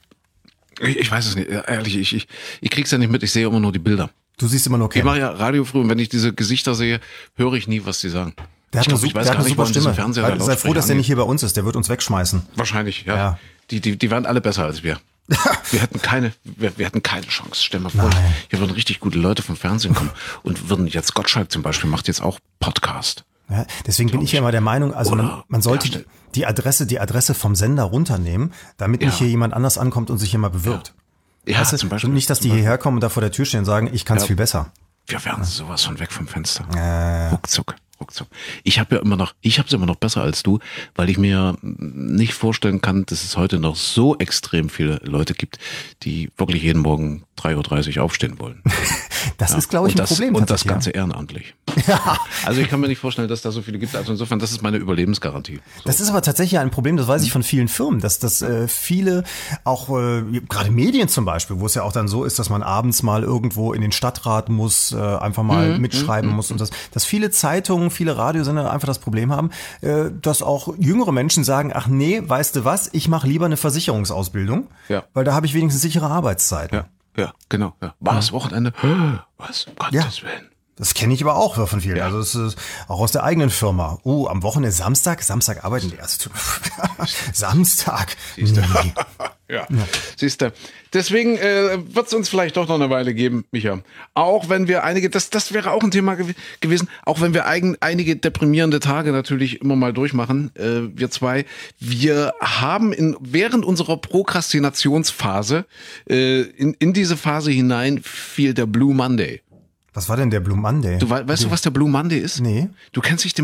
Ich weiß es nicht, ehrlich, ich krieg's ja nicht mit, ich sehe immer nur die Bilder. Du siehst immer nur Ken. Ich mache ja Radio früh und wenn ich diese Gesichter sehe, höre ich nie, was sie sagen. Der hat eine super Stimme. Sei froh, dass der nicht hier bei uns ist, der wird uns wegschmeißen. Wahrscheinlich, ja. Die waren alle besser als wir. Wir hatten keine Chance. Stell mal vor, hier würden richtig gute Leute vom Fernsehen kommen und würden jetzt Gottschalk zum Beispiel macht jetzt auch Podcast. Ja, deswegen bin ich ja immer der Meinung, also man sollte die Adresse vom Sender runternehmen, damit nicht hier jemand anders ankommt und sich hier mal bewirbt. Ja, weißt du? zum Beispiel. Und nicht, dass die hierher kommen und da vor der Tür stehen und sagen, ich kann es viel besser. Wir wären sowas von weg vom Fenster. Ruckzuck. Ich habe es immer noch besser als du, weil ich mir nicht vorstellen kann, dass es heute noch so extrem viele Leute gibt, die wirklich jeden Morgen 3:30 Uhr aufstehen wollen. Das ist, glaube ich, ein Problem. Und das Ganze ehrenamtlich. Ja. Also ich kann mir nicht vorstellen, dass da so viele gibt. Also insofern, das ist meine Überlebensgarantie. So. Das ist aber tatsächlich ein Problem, das weiß ich von vielen Firmen, dass viele, auch gerade Medien zum Beispiel, wo es ja auch dann so ist, dass man abends mal irgendwo in den Stadtrat muss, einfach mal mitschreiben muss und dass viele Zeitungen, viele Radiosender einfach das Problem haben, dass auch jüngere Menschen sagen, ach nee, weißt du was, ich mache lieber eine Versicherungsausbildung, weil da habe ich wenigstens sichere Arbeitszeiten. Ja, genau. Ja. Was, Wochenende? Was, um Gottes Willen. Das kenne ich aber auch von vielen. Ja. Also es ist auch aus der eigenen Firma. Am Wochenende Samstag arbeiten die erst. Samstag. Siehste. Ja. Siehst du. Deswegen wird es uns vielleicht doch noch eine Weile geben, Micha. Auch wenn wir einige, das wäre auch ein Thema gewesen, auch wenn wir einige deprimierende Tage natürlich immer mal durchmachen, wir zwei. Wir haben während unserer Prokrastinationsphase, in diese Phase hinein fiel der Blue Monday. Was war denn der Blue Monday? Weißt du, was der Blue Monday ist? Nee. Du kennst dich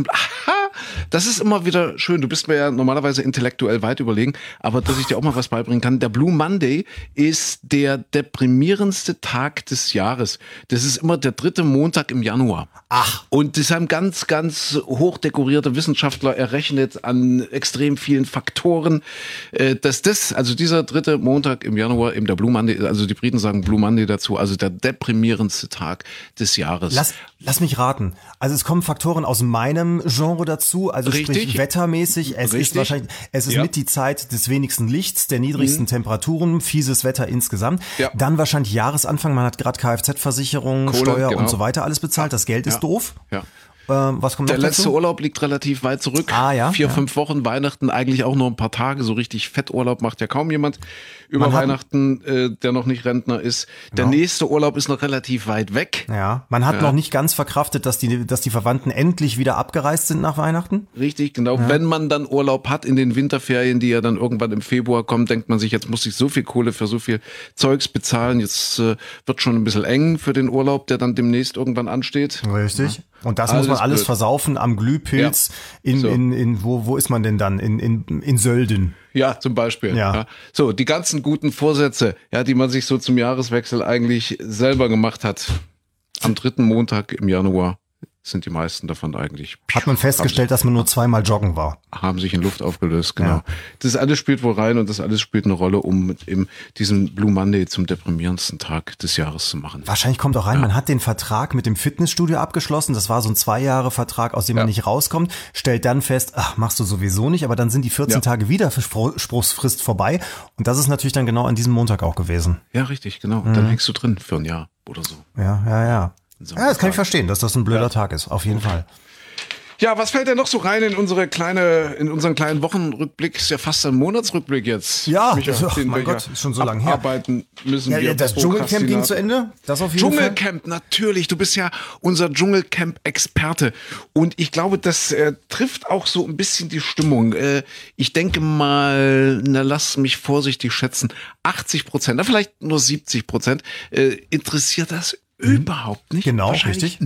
das ist immer wieder schön. Du bist mir ja normalerweise intellektuell weit überlegen, aber dass ich dir auch mal was beibringen kann. Der Blue Monday ist der deprimierendste Tag des Jahres. Das ist immer der 3. Montag im Januar. Ach. Und das haben ganz, ganz hochdekorierte Wissenschaftler errechnet an extrem vielen Faktoren, dass also dieser 3. Montag im Januar eben der Blue Monday, also die Briten sagen Blue Monday dazu, also der deprimierendste Tag des Jahres. Lass mich raten. Also es kommen Faktoren aus meinem Genre dazu, also sprich wettermäßig. Es ist mit die Zeit des wenigsten Lichts, der niedrigsten Temperaturen, fieses Wetter insgesamt. Ja. Dann wahrscheinlich Jahresanfang, man hat gerade Kfz-Versicherung, Steuer und so weiter alles bezahlt. Das Geld ist doof. Ja. Was kommt Der noch dazu? letzte Urlaub liegt relativ weit zurück. 4-5 Wochen, Weihnachten eigentlich auch nur ein paar Tage. So richtig Fetturlaub macht ja kaum jemand über Weihnachten, der noch nicht Rentner ist. Der nächste Urlaub ist noch relativ weit weg. Ja, man hat noch nicht ganz verkraftet, dass die Verwandten endlich wieder abgereist sind nach Weihnachten. Richtig, genau. Ja. Wenn man dann Urlaub hat in den Winterferien, die ja dann irgendwann im Februar kommen, denkt man sich, jetzt muss ich so viel Kohle für so viel Zeugs bezahlen. Jetzt wird schon ein bisschen eng für den Urlaub, der dann demnächst irgendwann ansteht. Richtig. Ja. Und das muss man alles versaufen am Glühpilz wo ist man denn dann? In Sölden. Ja, zum Beispiel. Ja. So, die ganzen guten Vorsätze, die man sich so zum Jahreswechsel eigentlich selber gemacht hat. Am 3. Montag im Januar sind die meisten davon eigentlich. Hat man festgestellt, dass man nur zweimal joggen war. Haben sich in Luft aufgelöst, genau. Ja. Das alles spielt wohl rein und das alles spielt eine Rolle, um eben diesen Blue Monday zum deprimierendsten Tag des Jahres zu machen. Wahrscheinlich kommt auch rein, man hat den Vertrag mit dem Fitnessstudio abgeschlossen. Das war so ein 2-Jahre-Vertrag, aus dem man nicht rauskommt. Stellt dann fest, machst du sowieso nicht, aber dann sind die 14 Tage Widerspruchsfrist vorbei. Und das ist natürlich dann genau an diesem Montag auch gewesen. Ja, richtig, genau. Und dann hängst du drin für ein Jahr oder so. Ja, das kann ich verstehen, dass das ein blöder Tag ist, auf jeden Fall. Ja, was fällt denn noch so rein in unseren kleinen Wochenrückblick? Ist ja fast ein Monatsrückblick jetzt. Ja, mein Gott, ist schon so lange her. Arbeiten müssen wir. Das Dschungelcamp ging zu Ende. Das auf jeden Fall. Dschungelcamp, natürlich. Du bist ja unser Dschungelcamp-Experte. Und ich glaube, das trifft auch so ein bisschen die Stimmung. Ich denke mal, lass mich vorsichtig schätzen, 80%, vielleicht nur 70%, interessiert das überhaupt nicht. Genau, richtig.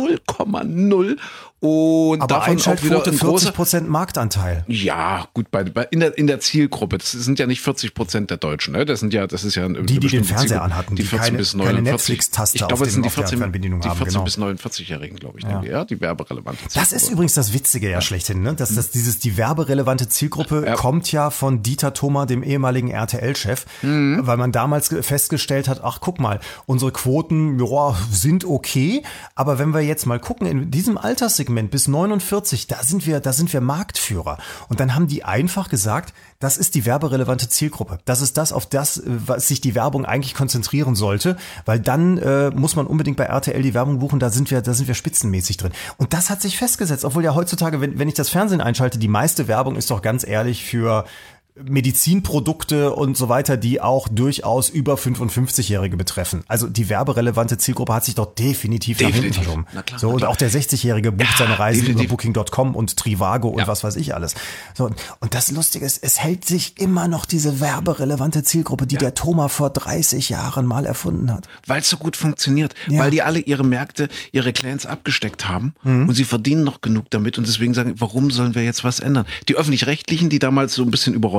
0,0. Und aber davon auch wieder ein 40% Marktanteil. Ja, gut, in der Zielgruppe. Das sind ja nicht 40% der Deutschen, ne? Das ist ja die den Fernseher anhatten, die 14 bis 49. Keine Netflix-Taste ich glaube, das sind die 14 haben, bis 49-Jährigen, glaube ich, die werberelevante Zielgruppe. Das ist übrigens das Witzige schlechthin, ne? Dass die werberelevante Zielgruppe kommt ja von Dieter Thoma, dem ehemaligen RTL-Chef, weil man damals festgestellt hat, ach guck mal, unsere Quoten sind okay, aber wenn wir jetzt mal gucken, in diesem Alterssegment bis 49, da sind wir Marktführer. Und dann haben die einfach gesagt, das ist die werberelevante Zielgruppe. Das ist das, auf das, was sich die Werbung eigentlich konzentrieren sollte, weil dann muss man unbedingt bei RTL die Werbung buchen, da sind wir spitzenmäßig drin. Und das hat sich festgesetzt, obwohl ja heutzutage, wenn ich das Fernsehen einschalte, die meiste Werbung ist doch ganz ehrlich für Medizinprodukte und so weiter, die auch durchaus über 55-Jährige betreffen. Also die werberelevante Zielgruppe hat sich doch definitiv nach hinten verschoben. So, und auch der 60-Jährige bucht seine Reise über Booking.com und Trivago und was weiß ich alles. So, und das Lustige ist, es hält sich immer noch diese werberelevante Zielgruppe, die der Thoma vor 30 Jahren mal erfunden hat. Weil es so gut funktioniert, weil die alle ihre Märkte, ihre Clans abgesteckt haben und sie verdienen noch genug damit und deswegen sagen, warum sollen wir jetzt was ändern? Die Öffentlich-Rechtlichen, die damals so ein bisschen überrollt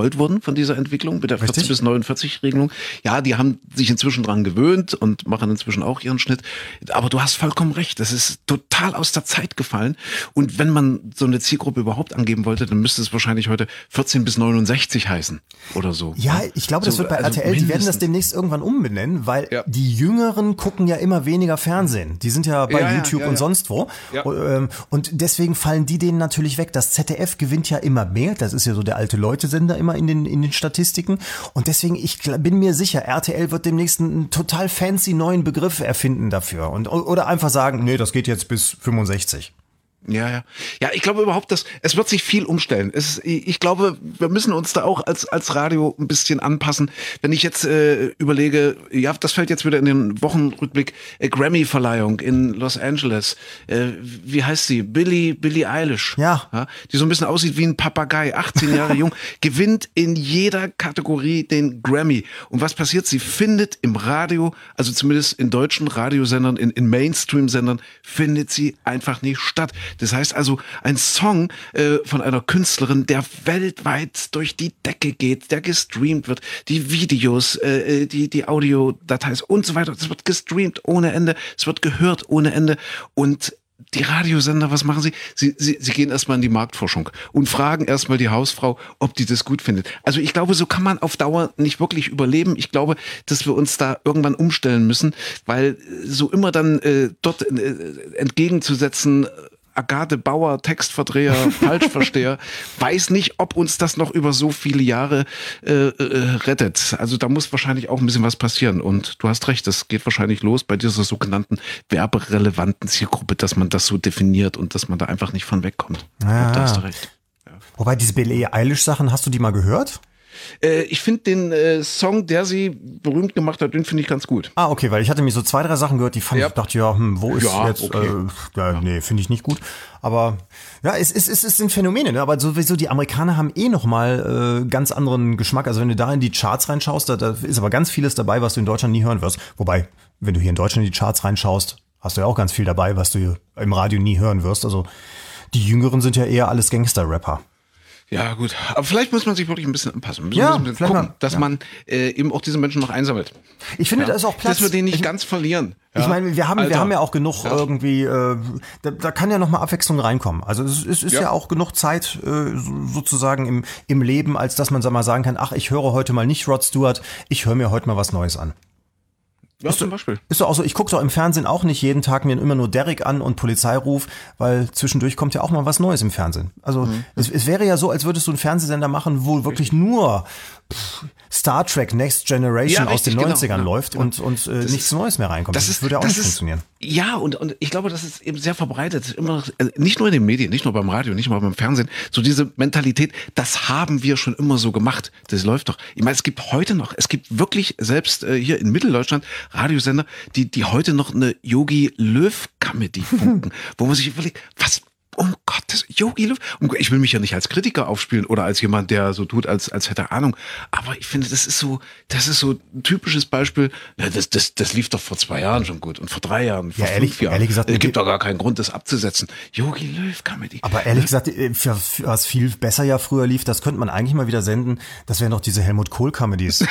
überrollt wurden von dieser Entwicklung mit der 40 bis 49 Regelung. Ja, die haben sich inzwischen dran gewöhnt und machen inzwischen auch ihren Schnitt. Aber du hast vollkommen recht, das ist total aus der Zeit gefallen. Und wenn man so eine Zielgruppe überhaupt angeben wollte, dann müsste es wahrscheinlich heute 14 bis 69 heißen oder so. Ja, ich glaube, das wird bei RTL, die werden das demnächst irgendwann umbenennen, weil die Jüngeren gucken ja immer weniger Fernsehen. Die sind ja bei YouTube und sonst wo. Ja. Und deswegen fallen die denen natürlich weg. Das ZDF gewinnt ja immer mehr. Das ist ja so der alte Leute-Sender immer in den Statistiken. Und deswegen, ich bin mir sicher, RTL wird demnächst einen total fancy neuen Begriff erfinden dafür. Oder einfach sagen, nee, das geht jetzt bis 65. Ja, ich glaube überhaupt, dass es wird sich viel umstellen. Ich glaube, wir müssen uns da auch als Radio ein bisschen anpassen. Wenn ich jetzt überlege, ja, das fällt jetzt wieder in den Wochenrückblick, Grammy-Verleihung in Los Angeles. Wie heißt sie? Billie Eilish. Ja. Die so ein bisschen aussieht wie ein Papagei, 18 Jahre jung, gewinnt in jeder Kategorie den Grammy. Und was passiert? Sie findet im Radio, also zumindest in deutschen Radiosendern, in Mainstream-Sendern, findet sie einfach nicht statt. Das heißt also, ein Song von einer Künstlerin, der weltweit durch die Decke geht, der gestreamt wird, die Videos, die Audiodateien und so weiter, das wird gestreamt ohne Ende, es wird gehört ohne Ende und die Radiosender, was machen sie? Sie gehen erstmal in die Marktforschung und fragen erstmal die Hausfrau, ob die das gut findet. Also ich glaube, so kann man auf Dauer nicht wirklich überleben. Ich glaube, dass wir uns da irgendwann umstellen müssen, weil so immer dann dort entgegenzusetzen, Agathe Bauer, Textverdreher, Falschversteher, weiß nicht, ob uns das noch über so viele Jahre rettet. Also da muss wahrscheinlich auch ein bisschen was passieren. Und du hast recht, das geht wahrscheinlich los bei dieser sogenannten werberelevanten Zielgruppe, dass man das so definiert und dass man da einfach nicht von wegkommt. Ja. Da hast du recht. Ja. Wobei diese Billie Eilish Sachen, hast du die mal gehört? Ich finde den Song, der sie berühmt gemacht hat, den finde ich ganz gut. Ah, okay, weil ich hatte mir so 2, 3 Sachen gehört, die fand ich, dachte, wo ist jetzt, okay. Nee, finde ich nicht gut. Aber ja, es sind Phänomene, ne? Aber sowieso die Amerikaner haben nochmal ganz anderen Geschmack. Also wenn du da in die Charts reinschaust, da ist aber ganz vieles dabei, was du in Deutschland nie hören wirst. Wobei, wenn du hier in Deutschland in die Charts reinschaust, hast du ja auch ganz viel dabei, was du im Radio nie hören wirst. Also die Jüngeren sind ja eher alles Gangster-Rapper. Ja, gut. Aber vielleicht muss man sich wirklich ein bisschen anpassen. Ja, vielleicht gucken, dass man eben auch diese Menschen noch einsammelt. Ich finde, da ist auch Platz. Dass wir den nicht ganz verlieren. Ich meine, wir haben ja auch genug irgendwie, da kann ja noch mal Abwechslung reinkommen. Also es ist ja auch genug Zeit sozusagen im Leben, als dass man sagen kann, ach, ich höre heute mal nicht Rod Stewart, ich höre mir heute mal was Neues an. Ja, zum Beispiel. Ist doch auch so, ich gucke doch im Fernsehen auch nicht jeden Tag mir immer nur Derrick an und Polizeiruf, weil zwischendurch kommt ja auch mal was Neues im Fernsehen. Also es wäre ja so, als würdest du einen Fernsehsender machen, wo wirklich nur Star Trek Next Generation aus den 90ern läuft und nichts Neues mehr reinkommt. Das würde ja auch nicht funktionieren. Ja, und ich glaube, das ist eben sehr verbreitet. Immer, nicht nur in den Medien, nicht nur beim Radio, nicht nur beim Fernsehen. So diese Mentalität, das haben wir schon immer so gemacht. Das läuft doch. Ich meine, es gibt wirklich selbst hier in Mitteldeutschland Radiosender, die heute noch eine Yogi Löw Comedy funken, wo man sich überlegt, was um Gottes, Yogi Löw. Ich will mich ja nicht als Kritiker aufspielen oder als jemand, der so tut, als hätte er Ahnung. Aber ich finde, das ist so ein typisches Beispiel. Das lief doch vor 2 Jahren schon gut und vor 3 Jahren, vor 5 Jahren. Ehrlich gesagt, es gibt doch gar keinen Grund, das abzusetzen. Yogi Löw Comedy. Aber ehrlich gesagt, was viel besser ja früher lief, das könnte man eigentlich mal wieder senden. Das wären doch diese Helmut Kohl Comedies.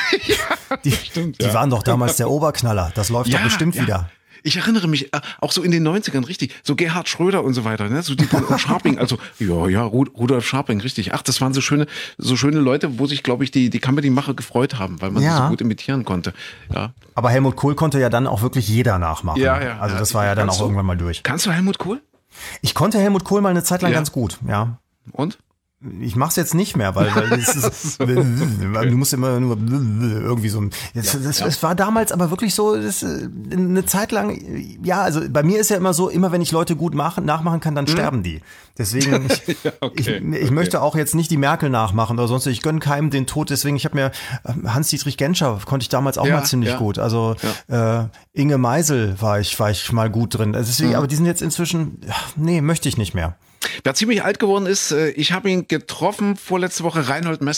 Die waren doch damals der Oberknaller. Das läuft doch bestimmt wieder. Ich erinnere mich auch so in den 90ern, richtig, so Gerhard Schröder und so weiter, ne, so die Scharping, also Rudolf Scharping, richtig. Ach, das waren so schöne Leute, wo sich, glaube ich, die Comedy-Macher gefreut haben, weil man sie so gut imitieren konnte. Ja. Aber Helmut Kohl konnte ja dann auch wirklich jeder nachmachen. Ja. Also das war ja dann auch irgendwann mal durch. Kannst du Helmut Kohl? Ich konnte Helmut Kohl mal eine Zeit lang ganz gut, ja. Und? Ich mach's jetzt nicht mehr, weil es ist, du musst immer nur irgendwie so. Es war damals aber wirklich so, eine Zeit lang. Ja, also bei mir ist ja immer so, immer wenn ich Leute gut nachmachen kann, dann sterben die. Deswegen ich möchte auch jetzt nicht die Merkel nachmachen oder sonst. Ich gönne keinem den Tod. Deswegen ich habe mir Hans-Dietrich Genscher konnte ich damals auch mal ziemlich gut. Also Inge Meisel war ich mal gut drin. Also deswegen, aber die sind jetzt inzwischen. Nee, möchte ich nicht mehr. Wer ziemlich alt geworden ist, ich habe ihn getroffen vorletzte Woche, Reinhold Messner.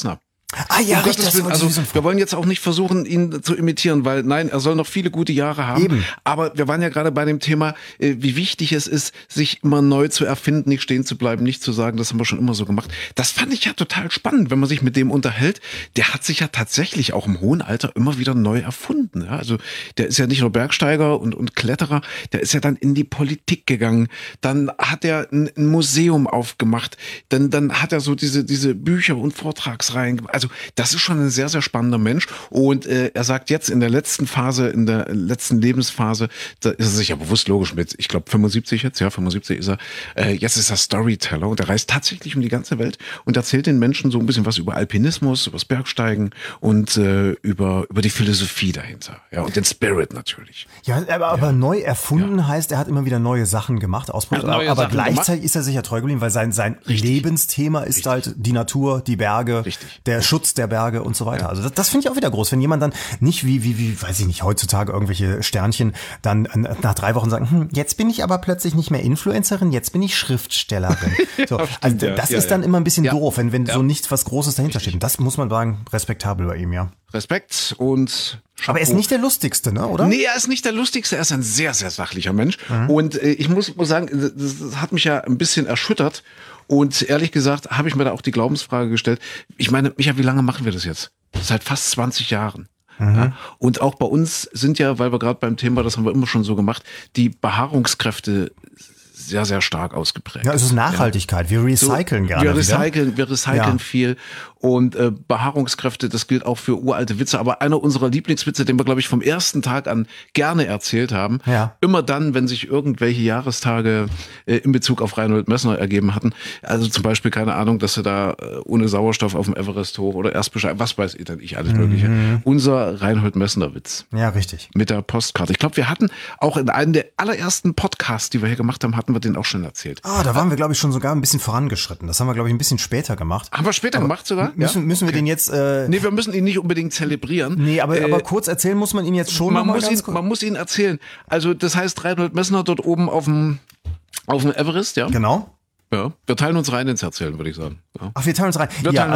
Ah ja, richtig. Wir wollen jetzt auch nicht versuchen, ihn zu imitieren, weil nein, er soll noch viele gute Jahre haben. Eben. Aber wir waren ja gerade bei dem Thema, wie wichtig es ist, sich immer neu zu erfinden, nicht stehen zu bleiben, nicht zu sagen, das haben wir schon immer so gemacht. Das fand ich ja total spannend, wenn man sich mit dem unterhält. Der hat sich ja tatsächlich auch im hohen Alter immer wieder neu erfunden. Ja, also der ist ja nicht nur Bergsteiger und Kletterer, der ist ja dann in die Politik gegangen. Dann hat er ein Museum aufgemacht. Dann hat er so diese Bücher und Vortragsreihen gemacht. Also das ist schon ein sehr, sehr spannender Mensch. Und er sagt jetzt in der letzten Phase, in der letzten Lebensphase, da ist er sich ja bewusst logisch mit, ich glaube 75 jetzt, ja 75 ist er, jetzt ist er Storyteller und er reist tatsächlich um die ganze Welt und erzählt den Menschen so ein bisschen was über Alpinismus, über das Bergsteigen und über die Philosophie dahinter. Ja, und den Spirit natürlich. Ja, aber neu erfunden heißt, er hat immer wieder neue Sachen gemacht, ausprobiert. Aber gleichzeitig ist er sich ja treu geblieben, weil sein Lebensthema ist halt die Natur, die Berge, der Schutz der Berge und so weiter. Also das finde ich auch wieder groß, wenn jemand dann nicht wie weiß ich nicht, heutzutage irgendwelche Sternchen dann nach 3 Wochen sagen, jetzt bin ich aber plötzlich nicht mehr Influencerin, jetzt bin ich Schriftstellerin. So, also das ist dann immer ein bisschen doof, wenn so nichts was Großes dahinter steht. Und das muss man sagen, respektabel bei ihm, ja. Respekt und Chapeau. Aber er ist nicht der Lustigste, ne, oder? Nee, er ist nicht der Lustigste, er ist ein sehr, sehr sachlicher Mensch. Und ich muss sagen, das hat mich ja ein bisschen erschüttert. Und ehrlich gesagt habe ich mir da auch die Glaubensfrage gestellt. Ich meine, Micha, wie lange machen wir das jetzt? Seit fast 20 Jahren. Ja? Und auch bei uns sind ja, weil wir gerade beim Thema, das haben wir immer schon so gemacht, die Behaarungskräfte sehr, sehr stark ausgeprägt. Ja, es ist Nachhaltigkeit. Wir recyceln gerne. Wir recyceln viel. Und Behaarungskräfte, das gilt auch für uralte Witze. Aber einer unserer Lieblingswitze, den wir, glaube ich, vom ersten Tag an gerne erzählt haben, immer dann, wenn sich irgendwelche Jahrestage in Bezug auf Reinhold Messner ergeben hatten, also zum Beispiel, keine Ahnung, dass er da ohne Sauerstoff auf dem Everest hoch oder Erstbescheid, was weiß ich denn, alles Mögliche. Unser Reinhold Messner-Witz. Ja, richtig. Mit der Postkarte. Ich glaube, wir hatten auch in einem der allerersten Podcasts, die wir hier gemacht haben, hatten wir den auch schon erzählt. Ah, da waren wir, glaube ich, schon sogar ein bisschen vorangeschritten. Das haben wir, glaube ich, ein bisschen später gemacht. Haben wir später gemacht sogar? Müssen wir den jetzt... Nee, wir müssen ihn nicht unbedingt zelebrieren. Nee, aber kurz erzählen muss man ihn jetzt schon. Man muss ihn erzählen. Also das heißt, Reinhold Messner dort oben auf dem Everest, ja? Genau. Ja, wir teilen uns rein ins Erzählen, würde ich sagen. Ja. Ach, wir teilen uns rein.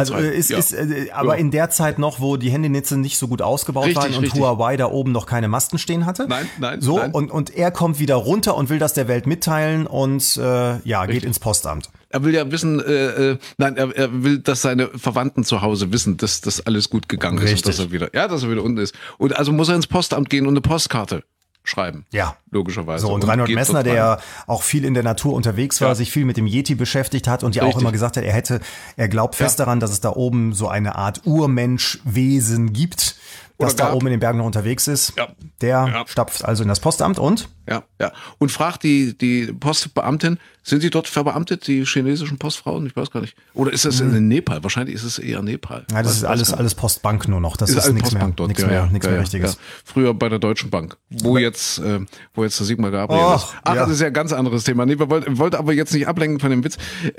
Aber in der Zeit noch, wo die Handynetze nicht so gut ausgebaut waren und Huawei da oben noch keine Masten stehen hatte. Nein. So, und er kommt wieder runter und will das der Welt mitteilen und geht ins Postamt. Er will ja wissen, er will, dass seine Verwandten zu Hause wissen, dass das alles gut gegangen ist und dass er wieder unten ist. Und also muss er ins Postamt gehen und eine Postkarte schreiben. Ja. Logischerweise. So, und Reinhold Messner, der ja auch viel in der Natur unterwegs war, sich viel mit dem Yeti beschäftigt hat und ja auch immer gesagt hat, er glaubt fest daran, dass es da oben so eine Art Urmenschwesen gibt, das da oben in den Bergen noch unterwegs ist. Ja. Der stapft also in das Postamt und? Ja. Und fragt die Postbeamtin, sind Sie dort verbeamtet, die chinesischen Postfrauen? Ich weiß gar nicht. Oder ist das in Nepal? Wahrscheinlich ist es eher Nepal. Ja, das ist alles Postbank nur noch. Das ist nichts mehr Richtiges. Ja. Früher bei der Deutschen Bank, wo jetzt der Sigmar Gabriel ist. Das ist ja ein ganz anderes Thema. Nee, wir wollten aber jetzt nicht ablenken von dem Witz.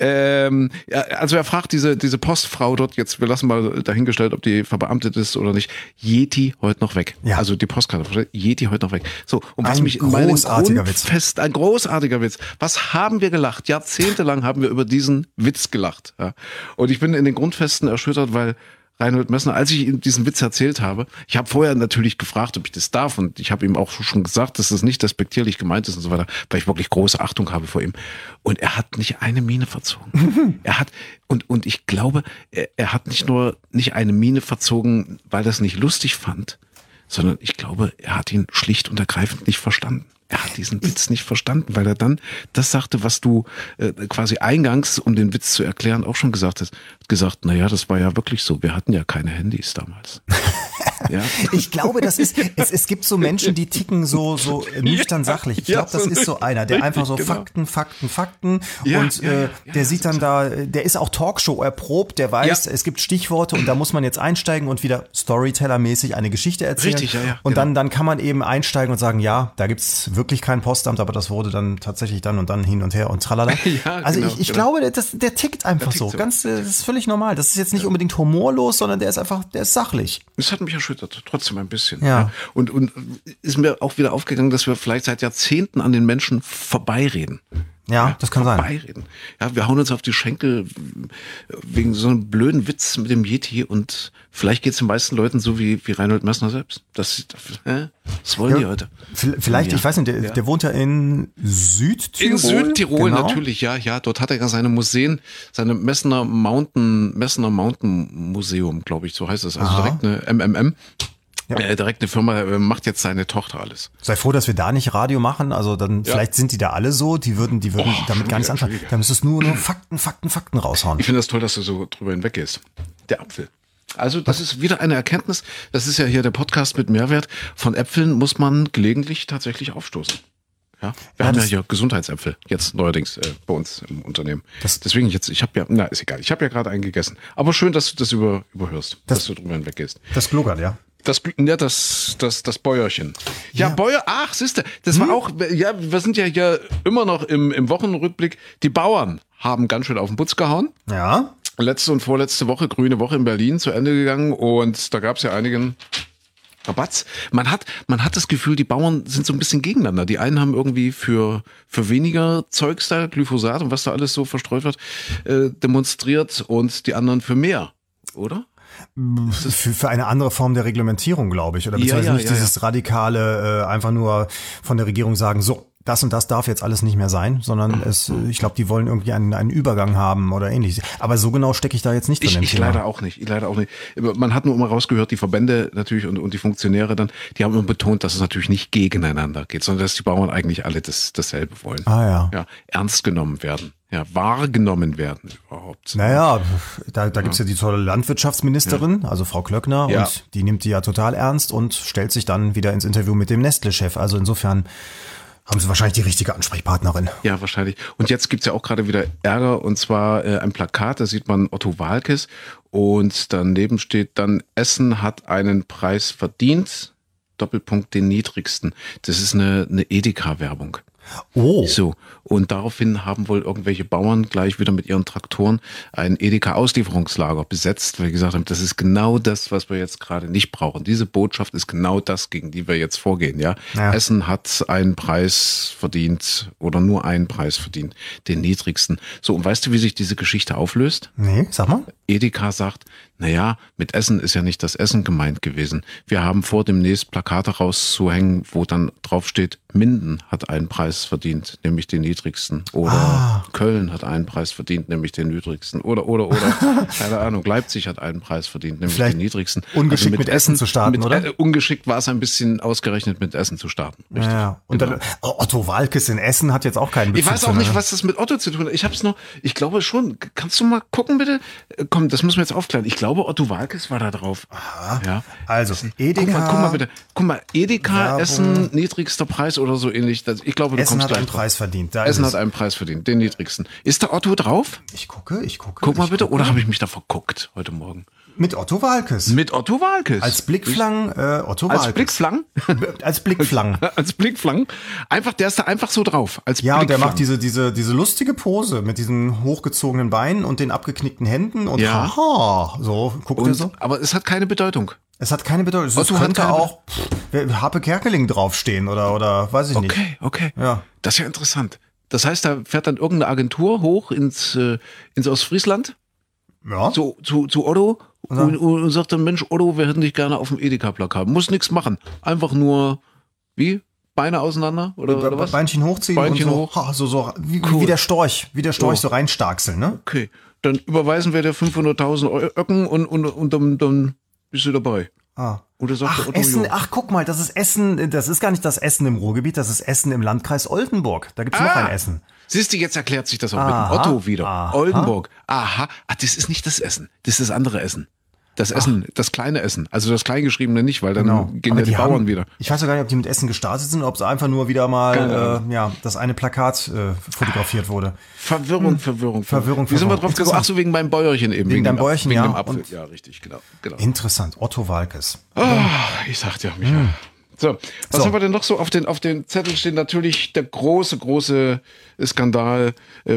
Also er fragt diese Postfrau dort jetzt, wir lassen mal dahingestellt, ob die verbeamtet ist oder nicht. Yeti heute noch weg. Ja. Also die Postkarte, Yeti heute noch weg. So, und was mich in meinem Grundfest, ein großartiger Witz. Was haben wir gelacht? Jahrzehntelang haben wir über diesen Witz gelacht. Ja. Und ich bin in den Grundfesten erschüttert, weil Reinhold Messner, als ich ihm diesen Witz erzählt habe, ich habe vorher natürlich gefragt, ob ich das darf und ich habe ihm auch schon gesagt, dass das nicht despektierlich gemeint ist und so weiter, weil ich wirklich große Achtung habe vor ihm. Und er hat nicht eine Miene verzogen. Er hat, und ich glaube, er hat nicht eine Miene verzogen, weil er es nicht lustig fand, sondern ich glaube, er hat ihn schlicht und ergreifend nicht verstanden. Er hat diesen Witz nicht verstanden, weil er dann das sagte, was du quasi eingangs, um den Witz zu erklären, auch schon gesagt hast. Gesagt, naja, das war ja wirklich so. Wir hatten ja keine Handys damals. Ja. Ich glaube, es gibt so Menschen, die ticken so nüchtern sachlich. Ich glaube, das ist so einer, der einfach so Fakten. Und der sieht dann der ist auch Talkshow erprobt, der weiß, es gibt Stichworte und da muss man jetzt einsteigen und wieder Storyteller-mäßig eine Geschichte erzählen. Richtig, ja. Und dann kann man eben einsteigen und sagen, ja, da gibt's wirklich kein Postamt, aber das wurde dann tatsächlich dann und dann hin und her und tralala. Also ich glaube, der tickt einfach so. Das ist völlig normal. Das ist jetzt nicht unbedingt humorlos, sondern der ist sachlich. Das hat mich erschüttert, trotzdem ein bisschen. Ja. Und ist mir auch wieder aufgegangen, dass wir vielleicht seit Jahrzehnten an den Menschen vorbeireden. Ja, das kann sein. Vorbeireden. Ja, wir hauen uns auf die Schenkel wegen so einem blöden Witz mit dem Yeti und vielleicht geht es den meisten Leuten so wie Reinhold Messner selbst. Das wollen die heute. Vielleicht, ich weiß nicht, der wohnt ja in Südtirol. In Südtirol natürlich, ja. Dort hat er ja seine Museen, seine Messner Mountain Museum, glaube ich, so heißt es. Also direkt eine MMM. Ja. Direkt eine Firma macht jetzt seine Tochter alles. Sei froh, dass wir da nicht Radio machen. Also dann vielleicht sind die da alle so, die würden damit gar nichts anfangen. Da müsstest du nur Fakten raushauen. Ich finde das toll, dass du so drüber hinweggehst. Der Apfel. Also das ist wieder eine Erkenntnis. Das ist ja hier der Podcast mit Mehrwert. Von Äpfeln muss man gelegentlich tatsächlich aufstoßen. Ja, wir haben ja hier Gesundheitsäpfel jetzt neuerdings bei uns im Unternehmen. Deswegen jetzt, ist egal. Ich habe ja gerade einen gegessen. Aber schön, dass du das überhörst, dass du drüber hinweggehst. Das gluckert, ja. Das Bäuerchen. Ja, Bäuer, siehste, das war auch, wir sind ja hier immer noch im Wochenrückblick. Die Bauern haben ganz schön auf den Putz gehauen. Ja. Letzte und vorletzte Woche, Grüne Woche in Berlin zu Ende gegangen und da gab es ja einigen Rabatz. Man hat das Gefühl, die Bauern sind so ein bisschen gegeneinander. Die einen haben irgendwie für weniger Zeugs da, Glyphosat und was da alles so verstreut wird, demonstriert und die anderen für mehr, oder? Für eine andere Form der Reglementierung, glaube ich. Oder beziehungsweise nicht dieses radikale, einfach nur von der Regierung sagen, so, das und das darf jetzt alles nicht mehr sein, sondern ich glaube, die wollen irgendwie einen Übergang haben oder ähnliches. Aber so genau stecke ich da jetzt nicht drin. Ich leider auch nicht. Man hat nur immer rausgehört, die Verbände natürlich und die Funktionäre dann, die haben immer betont, dass es natürlich nicht gegeneinander geht, sondern dass die Bauern eigentlich alle dasselbe wollen. Ja, ernst genommen werden. Ja, wahrgenommen werden überhaupt. Naja, da gibt's ja die tolle Landwirtschaftsministerin, also Frau Klöckner, und die nimmt die ja total ernst und stellt sich dann wieder ins Interview mit dem Nestle-Chef. Also insofern haben sie wahrscheinlich die richtige Ansprechpartnerin. Ja, wahrscheinlich. Und jetzt gibt's ja auch gerade wieder Ärger, und zwar ein Plakat, da sieht man Otto Waalkes und daneben steht dann, Essen hat einen Preis verdient, Doppelpunkt den niedrigsten. Das ist eine Edeka-Werbung. Oh. So. Und daraufhin haben wohl irgendwelche Bauern gleich wieder mit ihren Traktoren ein Edeka-Auslieferungslager besetzt, weil sie gesagt haben, das ist genau das, was wir jetzt gerade nicht brauchen. Diese Botschaft ist genau das, gegen die wir jetzt vorgehen, ja. Essen hat einen Preis verdient oder nur einen Preis verdient, den niedrigsten. So, und weißt du, wie sich diese Geschichte auflöst? Nee, sag mal. Edeka sagt, naja, mit Essen ist ja nicht das Essen gemeint gewesen. Wir haben vor, demnächst Plakate rauszuhängen, wo dann drauf steht, Minden hat einen Preis verdient, nämlich den niedrigsten. Oder Köln hat einen Preis verdient, nämlich den niedrigsten. Oder, keine Ahnung, Leipzig hat einen Preis verdient, nämlich den niedrigsten. Ungeschickt also mit Essen zu starten, oder? Ungeschickt war es ein bisschen ausgerechnet, mit Essen zu starten. Richtig. Ja. Und dann, Otto Waalkes in Essen hat jetzt auch keinen Bezug. Ich weiß auch nicht, was das mit Otto zu tun hat. Ich glaube schon. Kannst du mal gucken, bitte? Komm, das müssen wir jetzt aufklären. Ich glaube, Otto Waalkes war da drauf. Aha. Ja. Also, Edeka. Guck mal bitte. Guck mal, Edeka, Werbung. Essen, niedrigster Preis oder so ähnlich. Ich glaube, du Essen kommst hat einen Preis verdient. Essen hat einen Preis verdient, den niedrigsten. Ist da Otto drauf? Ich gucke. Guck mal bitte, oder habe ich mich da verguckt heute Morgen? Mit Otto Waalkes. Als Blickflang Otto Waalkes. Als Blickflang? Als Blickflang. Einfach, der ist da einfach so drauf. Als ja, und der macht diese lustige Pose mit diesen hochgezogenen Beinen und den abgeknickten Händen und haha, so guckt er so. Aber es hat keine Bedeutung. Es hat keine Bedeutung. Es könnte auch Harpe Kerkeling draufstehen oder weiß ich nicht. Okay. Ja. Das ist ja interessant. Das heißt, da fährt dann irgendeine Agentur hoch ins Ostfriesland. Ja. Zu Otto und sagt dann, Mensch, Otto, wir hätten dich gerne auf dem Edeka-Plakat. Muss nichts machen. Einfach nur, wie? Beine auseinander? Oder was? Beinchen hochziehen Beinchen und so wie der Storch. Wie der Storch so reinstarkseln, ne? Okay. Dann überweisen wir dir 500.000 Öcken und dann bist du dabei. Oder sagt der Otto, Essen, guck mal, das ist Essen, das ist gar nicht das Essen im Ruhrgebiet, das ist Essen im Landkreis Oldenburg. Da gibt's noch ein Essen. Siehst du, jetzt erklärt sich das auch mit dem Otto wieder. Oldenburg. Aha. Das ist nicht das Essen. Das ist das andere Essen. Das Essen, das kleine Essen. Also das Kleingeschriebene nicht, weil dann gehen die Bauern wieder. Ich weiß ja gar nicht, ob die mit Essen gestartet sind oder ob es einfach nur wieder mal das eine Plakat fotografiert wurde. Verwirrung. Wie sind wir drauf gekommen? Ach so, wegen beim Bäuerchen eben. Wegen deinem Bäuerchen, wegen dem Apfel. Ja, richtig, genau. Interessant. Otto Waalkes. Ich sagte ja, Micha. So, was haben wir denn noch so auf den Zettel stehen? Natürlich der große Skandal.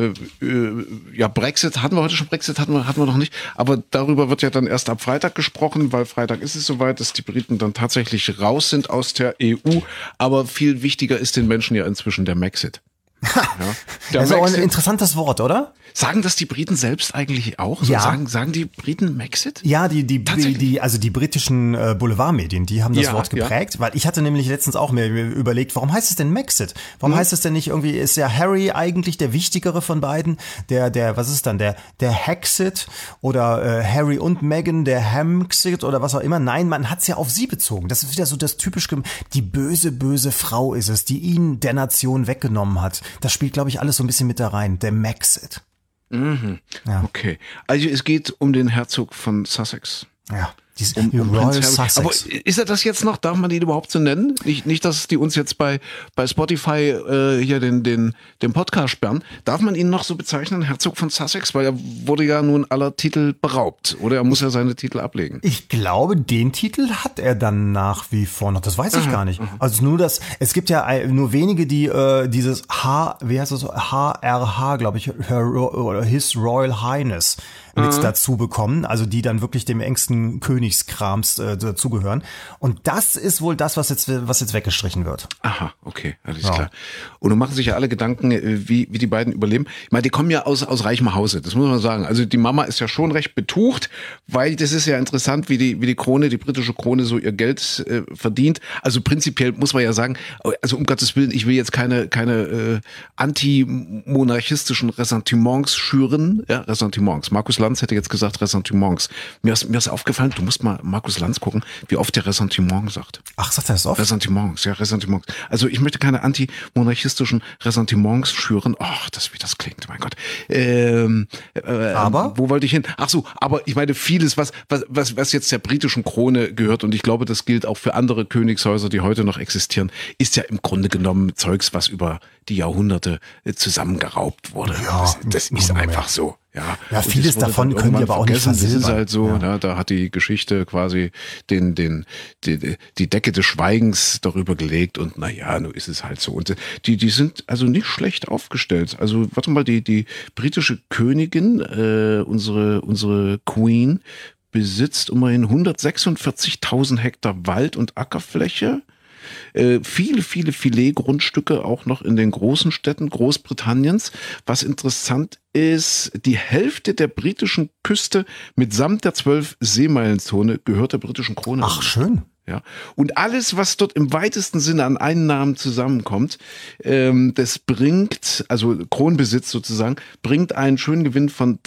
Brexit hatten wir heute schon. Brexit hatten wir noch nicht. Aber darüber wird ja dann erst ab Freitag gesprochen, weil Freitag ist es soweit, dass die Briten dann tatsächlich raus sind aus der EU. Aber viel wichtiger ist den Menschen ja inzwischen der Maxit. Das ist auch ein interessantes Wort, oder? Sagen das die Briten selbst eigentlich auch? Ja. Sagen die Briten Maxit? Ja, die britischen Boulevardmedien, die haben das Wort geprägt, weil ich hatte nämlich letztens auch mir überlegt, warum heißt es denn Maxit? Warum heißt es denn nicht irgendwie, ist ja Harry eigentlich der wichtigere von beiden, was ist dann, der Hexit oder Harry und Meghan, der Hamxit oder was auch immer. Nein, man hat's ja auf sie bezogen. Das ist wieder so das typische, die böse, böse Frau ist es, die ihn der Nation weggenommen hat. Das spielt, glaube ich, alles so ein bisschen mit da rein. Der Maxit. Mhm. Ja. Okay. Also es geht um den Herzog von Sussex. Ja. Um Royal Sussex. Aber ist er das jetzt noch? Darf man ihn überhaupt so nennen? Nicht, dass die uns jetzt bei Spotify hier den Podcast sperren. Darf man ihn noch so bezeichnen, Herzog von Sussex? Weil er wurde ja nun aller Titel beraubt. Oder er muss ja seine Titel ablegen. Ich glaube, den Titel hat er dann nach wie vor noch. Das weiß ich gar nicht. Also nur es gibt ja nur wenige, die dieses HRH, glaube ich, His Royal Highness mit dazu bekommen, also die dann wirklich dem engsten Königskrams dazugehören. Und das ist wohl das, was jetzt weggestrichen wird. Aha, okay, alles klar. Und nun machen sich ja alle Gedanken, wie die beiden überleben. Ich meine, die kommen ja aus reichem Hause, das muss man sagen. Also die Mama ist ja schon recht betucht, weil das ist ja interessant, wie die britische Krone so ihr Geld verdient. Also prinzipiell muss man ja sagen, also um Gottes Willen, ich will jetzt keine antimonarchistischen Ressentiments schüren. Ja, Ressentiments. Markus Lanz hätte jetzt gesagt Ressentiments. Mir ist aufgefallen, du musst mal Markus Lanz gucken, wie oft der Ressentiment sagt. Ach, sagt er das oft? Ressentiments. Also ich möchte keine antimonarchistischen Ressentiments schüren. Ach, wie das klingt, mein Gott. Aber? Wo wollte ich hin? Ach so, aber ich meine, vieles, was jetzt der britischen Krone gehört, und ich glaube, das gilt auch für andere Königshäuser, die heute noch existieren, ist ja im Grunde genommen Zeugs, was über die Jahrhunderte zusammengeraubt wurde. Ja, das ist einfach so. Ja, vieles davon können die aber auch nicht versilbern. Das ist halt so, da hat die Geschichte quasi die Decke des Schweigens darüber gelegt und nun ist es halt so. Und die sind also nicht schlecht aufgestellt. Also warte mal, die britische Königin, unsere Queen, besitzt immerhin 146.000 Hektar Wald- und Ackerfläche. Viele Filetgrundstücke auch noch in den großen Städten Großbritanniens. Was interessant ist, die Hälfte der britischen Küste mitsamt der 12-Seemeilenzone gehört der britischen Krone. Ach, schön. Ja. Und alles, was dort im weitesten Sinne an Einnahmen zusammenkommt, das bringt, also Kronbesitz sozusagen, bringt einen schönen Gewinn von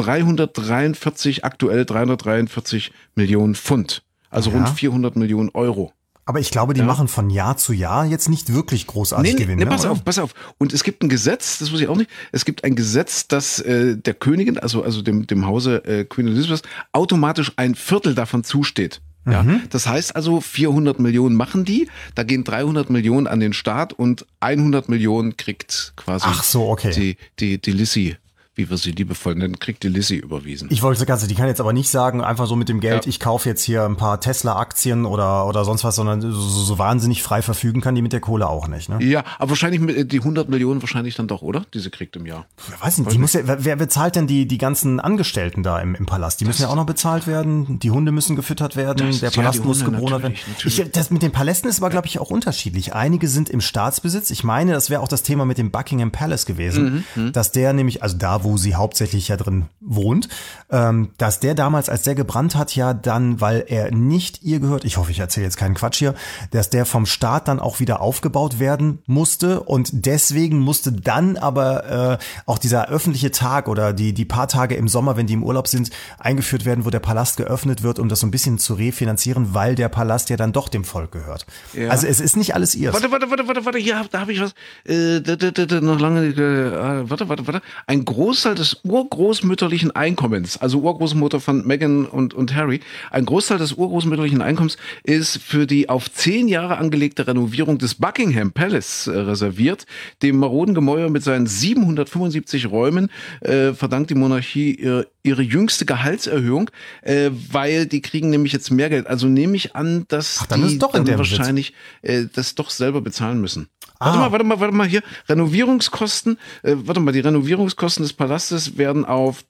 aktuell 343 Millionen Pfund. Also rund 400 Millionen Euro. Aber ich glaube, die machen von Jahr zu Jahr jetzt nicht wirklich großartig Gewinne. Nee, pass auf. Und es gibt ein Gesetz, das wusste ich auch nicht, es gibt ein Gesetz, das der Königin, also dem Hause Queen Elizabeth, automatisch ein Viertel davon zusteht. Ja, das heißt also 400 Millionen machen die, da gehen 300 Millionen an den Staat und 100 Millionen kriegt quasi die Lizzie, wie wir sie liebevoll nennen, kriegt die Lizzie überwiesen. Ich wollte die kann jetzt aber nicht sagen, einfach so mit dem Geld, ich kaufe jetzt hier ein paar Tesla-Aktien oder sonst was, sondern so wahnsinnig frei verfügen kann die mit der Kohle auch nicht. Ne? Ja, aber wahrscheinlich die 100 Millionen wahrscheinlich dann doch, oder? Die sie kriegt im Jahr. Ich weiß nicht, wer bezahlt denn die ganzen Angestellten da im Palast? Die müssen ja auch noch bezahlt werden, die Hunde müssen gefüttert werden, der Palast muss gebronert werden. Das mit den Palästen ist aber, glaube ich, auch unterschiedlich. Einige sind im Staatsbesitz. Ich meine, das wäre auch das Thema mit dem Buckingham Palace gewesen, dass der nämlich, also da, wo sie hauptsächlich ja drin wohnt, dass der damals, als der gebrannt hat, ja dann, weil er nicht ihr gehört, ich hoffe, ich erzähle jetzt keinen Quatsch hier, dass der vom Staat dann auch wieder aufgebaut werden musste und deswegen musste dann aber auch dieser öffentliche Tag oder die paar Tage im Sommer, wenn die im Urlaub sind, eingeführt werden, wo der Palast geöffnet wird, um das so ein bisschen zu refinanzieren, weil der Palast ja dann doch dem Volk gehört. Ja. Also es ist nicht alles ihrs. Warte, hier, da habe ich was. Noch lange, warte. Ein Großteil des urgroßmütterlichen Einkommens, also Urgroßmutter von Meghan und Harry, ein Großteil des urgroßmütterlichen Einkommens ist für die auf 10 Jahre angelegte Renovierung des Buckingham Palace reserviert. Dem maroden Gemäuer mit seinen 775 Räumen verdankt die Monarchie ihre jüngste Gehaltserhöhung, weil die kriegen nämlich jetzt mehr Geld. Also nehme ich an, dass die dann wahrscheinlich das doch selber bezahlen müssen. Warte mal hier. Renovierungskosten, die Renovierungskosten des Palastes werden auf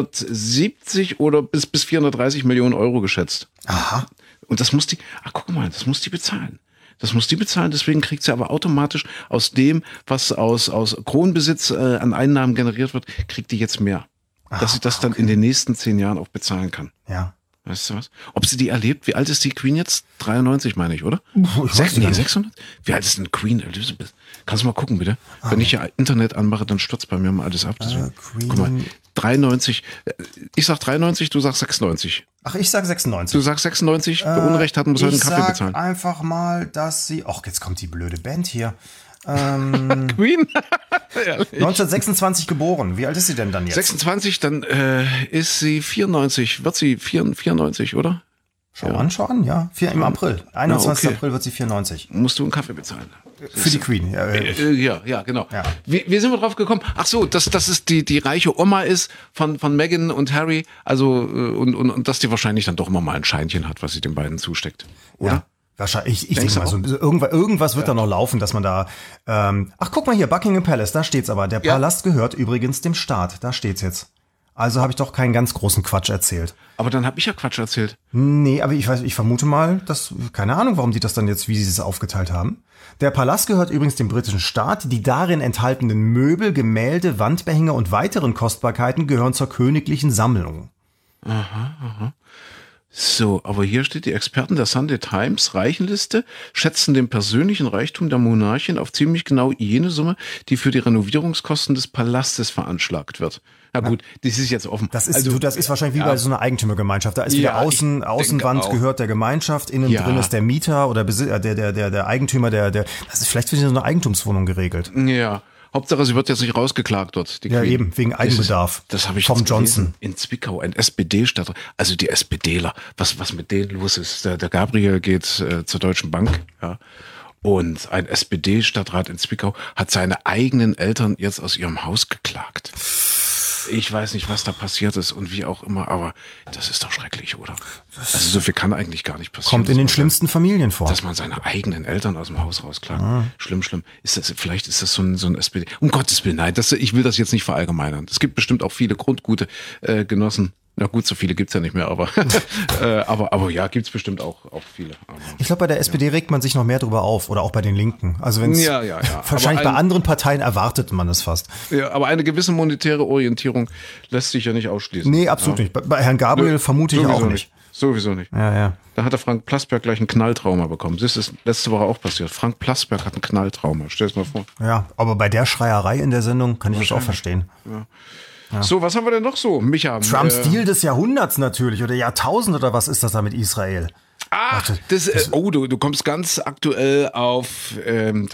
370 oder bis 430 Millionen Euro geschätzt. Aha. Und das muss die bezahlen. Das muss die bezahlen, deswegen kriegt sie aber automatisch aus dem, was aus Kronbesitz an Einnahmen generiert wird, kriegt die jetzt mehr. Dass sie das dann in den nächsten 10 Jahren auch bezahlen kann. Ja. Weißt du was? Ob sie die erlebt? Wie alt ist die Queen jetzt? 93 meine ich, oder? Ich weiß nicht. 600? Wie alt ist denn Queen Elizabeth? Kannst du mal gucken, bitte? Wenn ich ja Internet anmache, dann stürzt bei mir mal alles ab. Guck mal, 93. Ich sag 93, du sagst 96. Ach, ich sag 96. Du sagst 96, wer Unrecht hat, muss heute einen Kaffee bezahlen. Ich sag einfach mal, dass sie... Ach, jetzt kommt die blöde Band hier. Queen? 1926 geboren. Wie alt ist sie denn dann jetzt? 26, dann ist sie 94. Wird sie 94, oder? Schau an, ja. Im April. 21. Okay. April wird sie 94. Musst du einen Kaffee bezahlen. Für die Queen. Ja, genau. Ja. Wie sind wir drauf gekommen? Ach so, dass es die reiche Oma ist von Meghan und Harry. Also und dass die wahrscheinlich dann doch immer mal ein Scheinchen hat, was sie den beiden zusteckt. Oder? Ja. Wahrscheinlich, ich denke mal, so irgendwas wird da noch laufen, dass man da. Ach, guck mal hier, Buckingham Palace, da steht's aber. Der Palast gehört übrigens dem Staat. Da steht's jetzt. Also habe ich doch keinen ganz großen Quatsch erzählt. Aber dann habe ich ja Quatsch erzählt. Nee, aber ich vermute mal, dass, keine Ahnung, warum die das dann jetzt, wie sie es aufgeteilt haben. Der Palast gehört übrigens dem britischen Staat. Die darin enthaltenen Möbel, Gemälde, Wandbehänge und weiteren Kostbarkeiten gehören zur königlichen Sammlung. Aha. So, aber hier steht, die Experten der Sunday Times Reichenliste schätzen den persönlichen Reichtum der Monarchin auf ziemlich genau jene Summe, die für die Renovierungskosten des Palastes veranschlagt wird. Na gut, das ist jetzt offen. Das ist wahrscheinlich wie bei so einer Eigentümergemeinschaft. Da ist wieder Außenwand gehört der Gemeinschaft, innen drin ist der Mieter oder der Eigentümer, das ist vielleicht für so eine Eigentumswohnung geregelt. Ja. Hauptsache, sie wird jetzt nicht rausgeklagt dort. Die ja, Queen. Eben, wegen Eigenbedarf. Das habe ich vom jetzt Johnson. In Zwickau, ein SPD-Stadt. Also die SPDler, was mit denen los ist. Der Gabriel geht zur Deutschen Bank, ja. Und ein SPD-Stadtrat in Zwickau hat seine eigenen Eltern jetzt aus ihrem Haus geklagt. Ich weiß nicht, was da passiert ist und wie auch immer, aber das ist doch schrecklich, oder? Also so viel kann eigentlich gar nicht passieren. Kommt in den schlimmsten Familien vor. Dass man seine eigenen Eltern aus dem Haus rausklagt. Schlimm. Vielleicht ist das so ein SPD. Um Gottes Willen, nein, ich will das jetzt nicht verallgemeinern. Es gibt bestimmt auch viele grundgute Genossen. Na gut, so viele gibt's ja nicht mehr, aber aber ja, gibt's bestimmt auch viele. Aber, ich glaube, bei der SPD regt man sich noch mehr drüber auf oder auch bei den Linken. Also wenn wahrscheinlich bei anderen Parteien erwartet man es fast. Ja, aber eine gewisse monetäre Orientierung lässt sich ja nicht ausschließen. Nee, absolut nicht. Bei Herrn Gabriel vermute ich auch nicht. Sowieso nicht. Ja. Da hat der Frank Plasberg gleich ein Knalltrauma bekommen. Das ist letzte Woche auch passiert. Frank Plasberg hat ein Knalltrauma. Stell es mal vor. Ja, aber bei der Schreierei in der Sendung kann ich das auch verstehen. Ja. So, was haben wir denn noch so, Micha? Trumps Deal des Jahrhunderts natürlich oder Jahrtausend oder was ist das da mit Israel? Ach, du kommst ganz aktuell auf den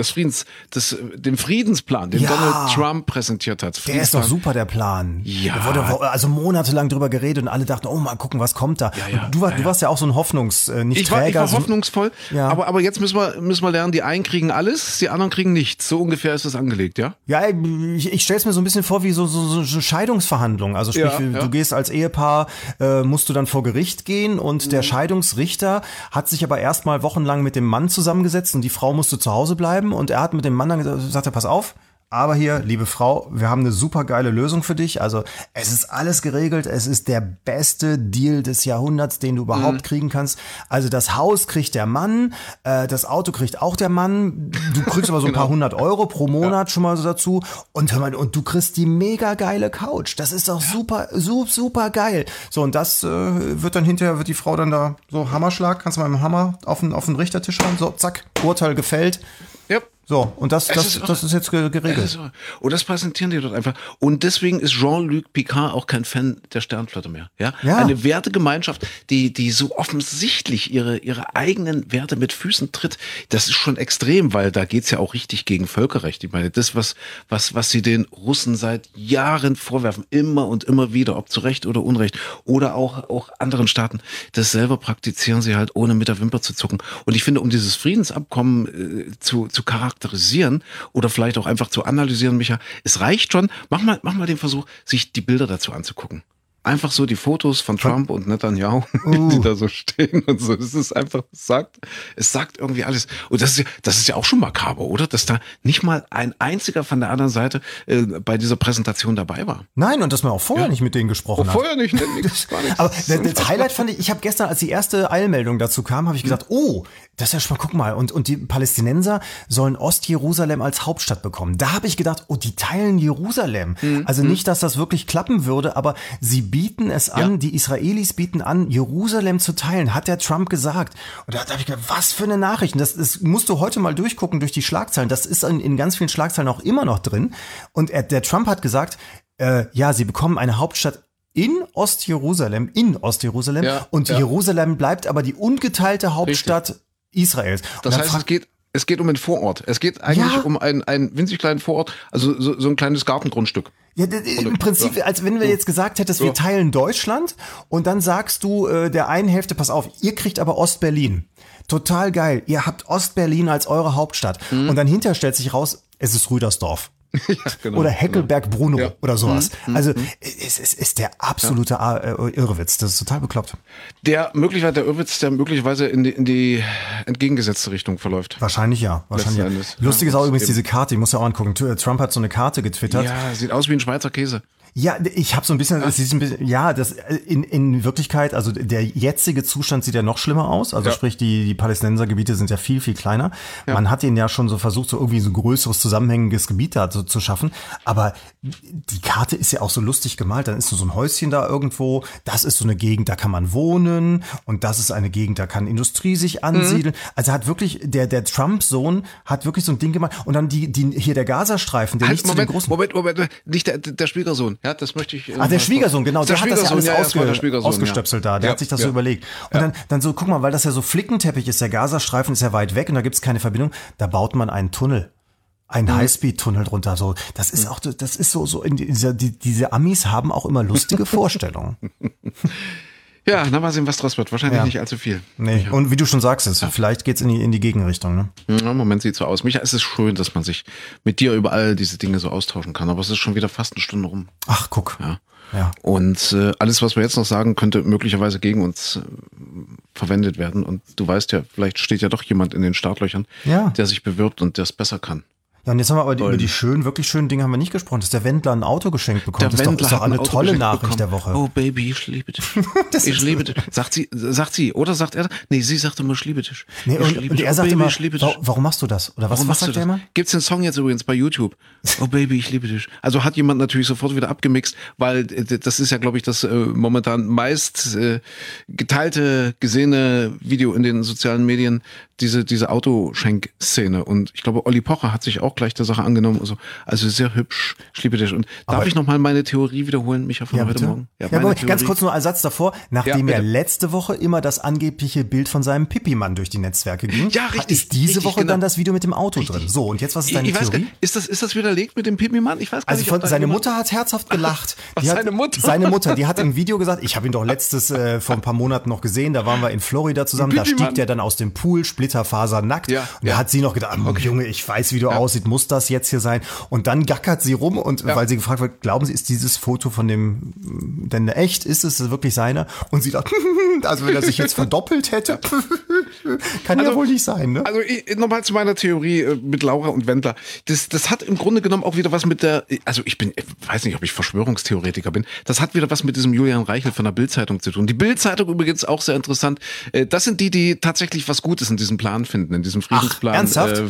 Friedensplan, den Donald Trump präsentiert hat. Der ist doch super, der Plan. Ja. Da wurde also monatelang drüber geredet und alle dachten, oh mal gucken, was kommt da. Ja, du warst ja auch so ein Ich war hoffnungsvoll, aber jetzt müssen wir lernen, die einen kriegen alles, die anderen kriegen nichts. So ungefähr ist das angelegt, ja? Ja, ich stelle es mir so ein bisschen vor wie so Scheidungsverhandlungen. Also sprich, du gehst als Ehepaar, musst du dann vor Gericht gehen und der Scheidungsrichter hat sich aber erstmal wochenlang mit dem Mann zusammengesetzt und die Frau musste zu Hause bleiben und er hat mit dem Mann dann gesagt, pass auf, aber hier, liebe Frau, wir haben eine super geile Lösung für dich. Also es ist alles geregelt, es ist der beste Deal des Jahrhunderts, den du überhaupt kriegen kannst. Also das Haus kriegt der Mann, das Auto kriegt auch der Mann, du kriegst aber so ein paar 100 Euro pro Monat schon mal so dazu und du kriegst die mega geile Couch. Das ist doch super geil. So, und das wird die Frau dann da so Hammerschlag, kannst du mal mit dem Hammer auf den Richtertisch hauen, so zack, Urteil gefällt. Ja. So, und das ist jetzt geregelt. Und das präsentieren die dort einfach. Und deswegen ist Jean-Luc Picard auch kein Fan der Sternflotte mehr. Ja? Eine Wertegemeinschaft, die so offensichtlich ihre eigenen Werte mit Füßen tritt, das ist schon extrem, weil da geht's ja auch richtig gegen Völkerrecht. Ich meine, das, was sie den Russen seit Jahren vorwerfen, immer und immer wieder, ob zu Recht oder Unrecht, oder auch anderen Staaten, das selber praktizieren sie halt, ohne mit der Wimper zu zucken. Und ich finde, um dieses Friedensabkommen zu charakterisieren oder vielleicht auch einfach zu analysieren, Micha, es reicht schon, mach mal den Versuch, sich die Bilder dazu anzugucken. einfach so die Fotos von Trump und Netanyahu, die da so stehen und so. Das ist einfach, es sagt irgendwie alles. Und das ist ja auch schon makaber, oder? Dass da nicht mal ein einziger von der anderen Seite bei dieser Präsentation dabei war. Nein, und dass man auch vorher nicht mit denen gesprochen hat. Vorher nicht, nix, gar nichts. Aber das Highlight fand ich habe gestern, als die erste Eilmeldung dazu kam, habe ich gesagt, oh, das ist ja schon mal, guck mal, und die Palästinenser sollen Ostjerusalem als Hauptstadt bekommen. Da habe ich gedacht, oh, die teilen Jerusalem. Also nicht, dass das wirklich klappen würde, aber sie bieten es an, die Israelis bieten an, Jerusalem zu teilen, hat der Trump gesagt. Und da habe ich gedacht, was für eine Nachricht. Und das musst du heute mal durchgucken durch die Schlagzeilen. Das ist in ganz vielen Schlagzeilen auch immer noch drin. Und der Trump hat gesagt, sie bekommen eine Hauptstadt in Ostjerusalem, und Jerusalem bleibt aber die ungeteilte Hauptstadt Israels. Das heißt, es geht um einen Vorort. Es geht eigentlich um einen winzig kleinen Vorort, also so ein kleines Gartengrundstück. Ja, im Prinzip, als wenn wir jetzt gesagt hättest, wir teilen Deutschland und dann sagst du der einen Hälfte, pass auf, ihr kriegt aber Ostberlin. Total geil. Ihr habt Ostberlin als eure Hauptstadt. Und dann hinterher stellt sich raus, es ist Rüdersdorf. Ja, genau, oder Heckelberg-Bruno oder sowas. Also es ist der absolute Irrwitz. Das ist total bekloppt. Der Irrwitz, der möglicherweise in die entgegengesetzte Richtung verläuft. Wahrscheinlich ja. Lustig ist auch übrigens diese Karte, ich muss ja auch angucken. Trump hat so eine Karte getwittert. Ja, sieht aus wie ein Schweizer Käse. Ja, ich habe so ein bisschen, das in Wirklichkeit, also der jetzige Zustand sieht ja noch schlimmer aus. Also sprich, die Palästinensergebiete sind ja viel, viel kleiner. Ja. Man hat ihnen ja schon so versucht, so irgendwie so ein größeres zusammenhängendes Gebiet da zu schaffen. Aber die Karte ist ja auch so lustig gemalt. Dann ist so ein Häuschen da irgendwo. Das ist so eine Gegend, da kann man wohnen. Und das ist eine Gegend, da kann Industrie sich ansiedeln. Also hat wirklich, der Trump-Sohn hat wirklich so ein Ding gemacht. Und dann hier der Gazastreifen, der nicht zu den großen... Moment, nicht der Schwiegersohn. Ja, das möchte ich. Der Schwiegersohn, genau. Der hat das ja alles ausgestöpselt da. Der hat sich das so überlegt. Und dann so, guck mal, weil das ja so Flickenteppich ist, der Gazastreifen ist ja weit weg und da gibt's keine Verbindung. Da baut man einen Tunnel. Ein Highspeed-Tunnel drunter. So, das ist auch, das ist so in diese Amis haben auch immer lustige Vorstellungen. Ja, na mal sehen, was draus wird. Wahrscheinlich nicht allzu viel. Nee. Und wie du schon sagst, vielleicht geht's in die Gegenrichtung. Ne? Ja, im Moment sieht's so aus. Micha, es ist schön, dass man sich mit dir über all diese Dinge so austauschen kann. Aber es ist schon wieder fast eine Stunde rum. Ach, guck. Ja. Und alles, was wir jetzt noch sagen, könnte möglicherweise gegen uns verwendet werden. Und du weißt ja, vielleicht steht ja doch jemand in den Startlöchern, der sich bewirbt und der es besser kann. Ja, und jetzt haben wir aber über die wirklich schönen Dinge haben wir nicht gesprochen, dass der Wendler ein Auto geschenkt bekommt. Das ist doch eine tolle Nachricht der Woche. Oh Baby, ich liebe dich. Ich liebe dich. Sagt sie, oder sagt er? Nee, sie sagt immer, ich liebe dich. Nee, und er sagt immer, warum machst du das? Oder was sagt er immer? Gibt's den Song jetzt übrigens bei YouTube? Oh Baby, ich liebe dich. Also hat jemand natürlich sofort wieder abgemixt, weil das ist ja, glaube ich, das momentan meist geteilte, gesehene Video in den sozialen Medien, diese Autoschenk-Szene. Und ich glaube, Olli Pocher hat sich auch gleich der Sache angenommen. Also sehr hübsch. Ich liebe dich. Und darf ich nochmal meine Theorie wiederholen, Micha, von heute Morgen? Ja, aber ganz kurz nur ein Satz davor. Nachdem er letzte Woche immer das angebliche Bild von seinem Pipi-Mann durch die Netzwerke ging, ist diese Woche dann das Video mit dem Auto drin. So, und jetzt, was ist deine Theorie? Ist das widerlegt mit dem Pipi-Mann? Ich weiß gar nicht. Also seine Mutter hat herzhaft gelacht. Seine Mutter? Seine Mutter, die hat im Video gesagt, ich habe ihn doch vor ein paar Monaten noch gesehen, da waren wir in Florida zusammen, da stieg der dann aus dem Pool, splitterfasernackt. Und da hat sie noch gedacht, Junge, ich weiß, wie du aussiehst, muss das jetzt hier sein? Und dann gackert sie rum und weil sie gefragt wird, glauben Sie, ist dieses Foto von dem denn echt? Ist es wirklich seiner? Und sie dachte, also wenn er sich jetzt verdoppelt hätte, kann ja wohl nicht sein, ne? Also nochmal zu meiner Theorie mit Laura und Wendler. Das hat im Grunde genommen auch wieder was mit also ich weiß nicht, ob ich Verschwörungstheoretiker bin. Das hat wieder was mit diesem Julian Reichel von der Bild-Zeitung zu tun. Die Bild-Zeitung übrigens auch sehr interessant. Das sind die tatsächlich was Gutes in diesem Plan finden, in diesem Friedensplan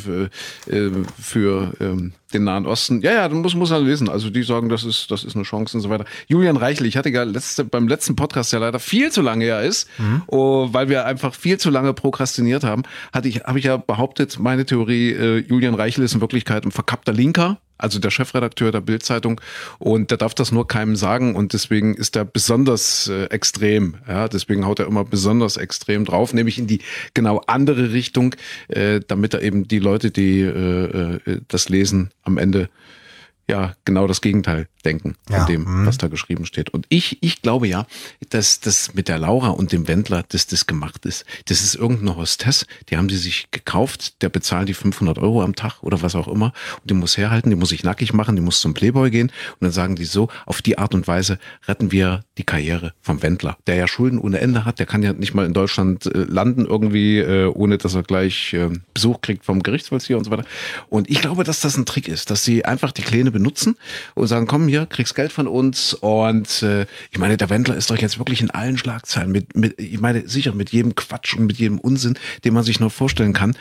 für den Nahen Osten. Ja, dann muss man lesen. Also die sagen, das ist eine Chance und so weiter. Julian Reichel, ich hatte ja beim letzten Podcast, der leider viel zu lange her ist, weil wir einfach viel zu lange prokrastiniert haben, habe ich ja behauptet, meine Theorie, Julian Reichel ist in Wirklichkeit ein verkappter Linker. Also der Chefredakteur der Bild-Zeitung, und der darf das nur keinem sagen und deswegen ist er besonders extrem. Ja, deswegen haut er immer besonders extrem drauf, nämlich in die genau andere Richtung, damit er eben die Leute, die das lesen, am Ende ja genau das Gegenteil denken von dem, was da geschrieben steht. Und ich glaube ja, dass das mit der Laura und dem Wendler, dass das gemacht ist. Das ist irgendeine Hostess, die haben die sich gekauft, der bezahlt die 500 € am Tag oder was auch immer und die muss herhalten, die muss sich nackig machen, die muss zum Playboy gehen und dann sagen die so, auf die Art und Weise retten wir die Karriere vom Wendler, der ja Schulden ohne Ende hat, der kann ja nicht mal in Deutschland landen irgendwie, ohne dass er gleich Besuch kriegt vom Gerichtsvollzieher und so weiter. Und ich glaube, dass das ein Trick ist, dass sie einfach die Kleine benutzen und sagen, komm hier, kriegst Geld von uns. Und ich meine, der Wendler ist doch jetzt wirklich in allen Schlagzeilen, ich meine, sicher mit jedem Quatsch und mit jedem Unsinn, den man sich nur vorstellen kann.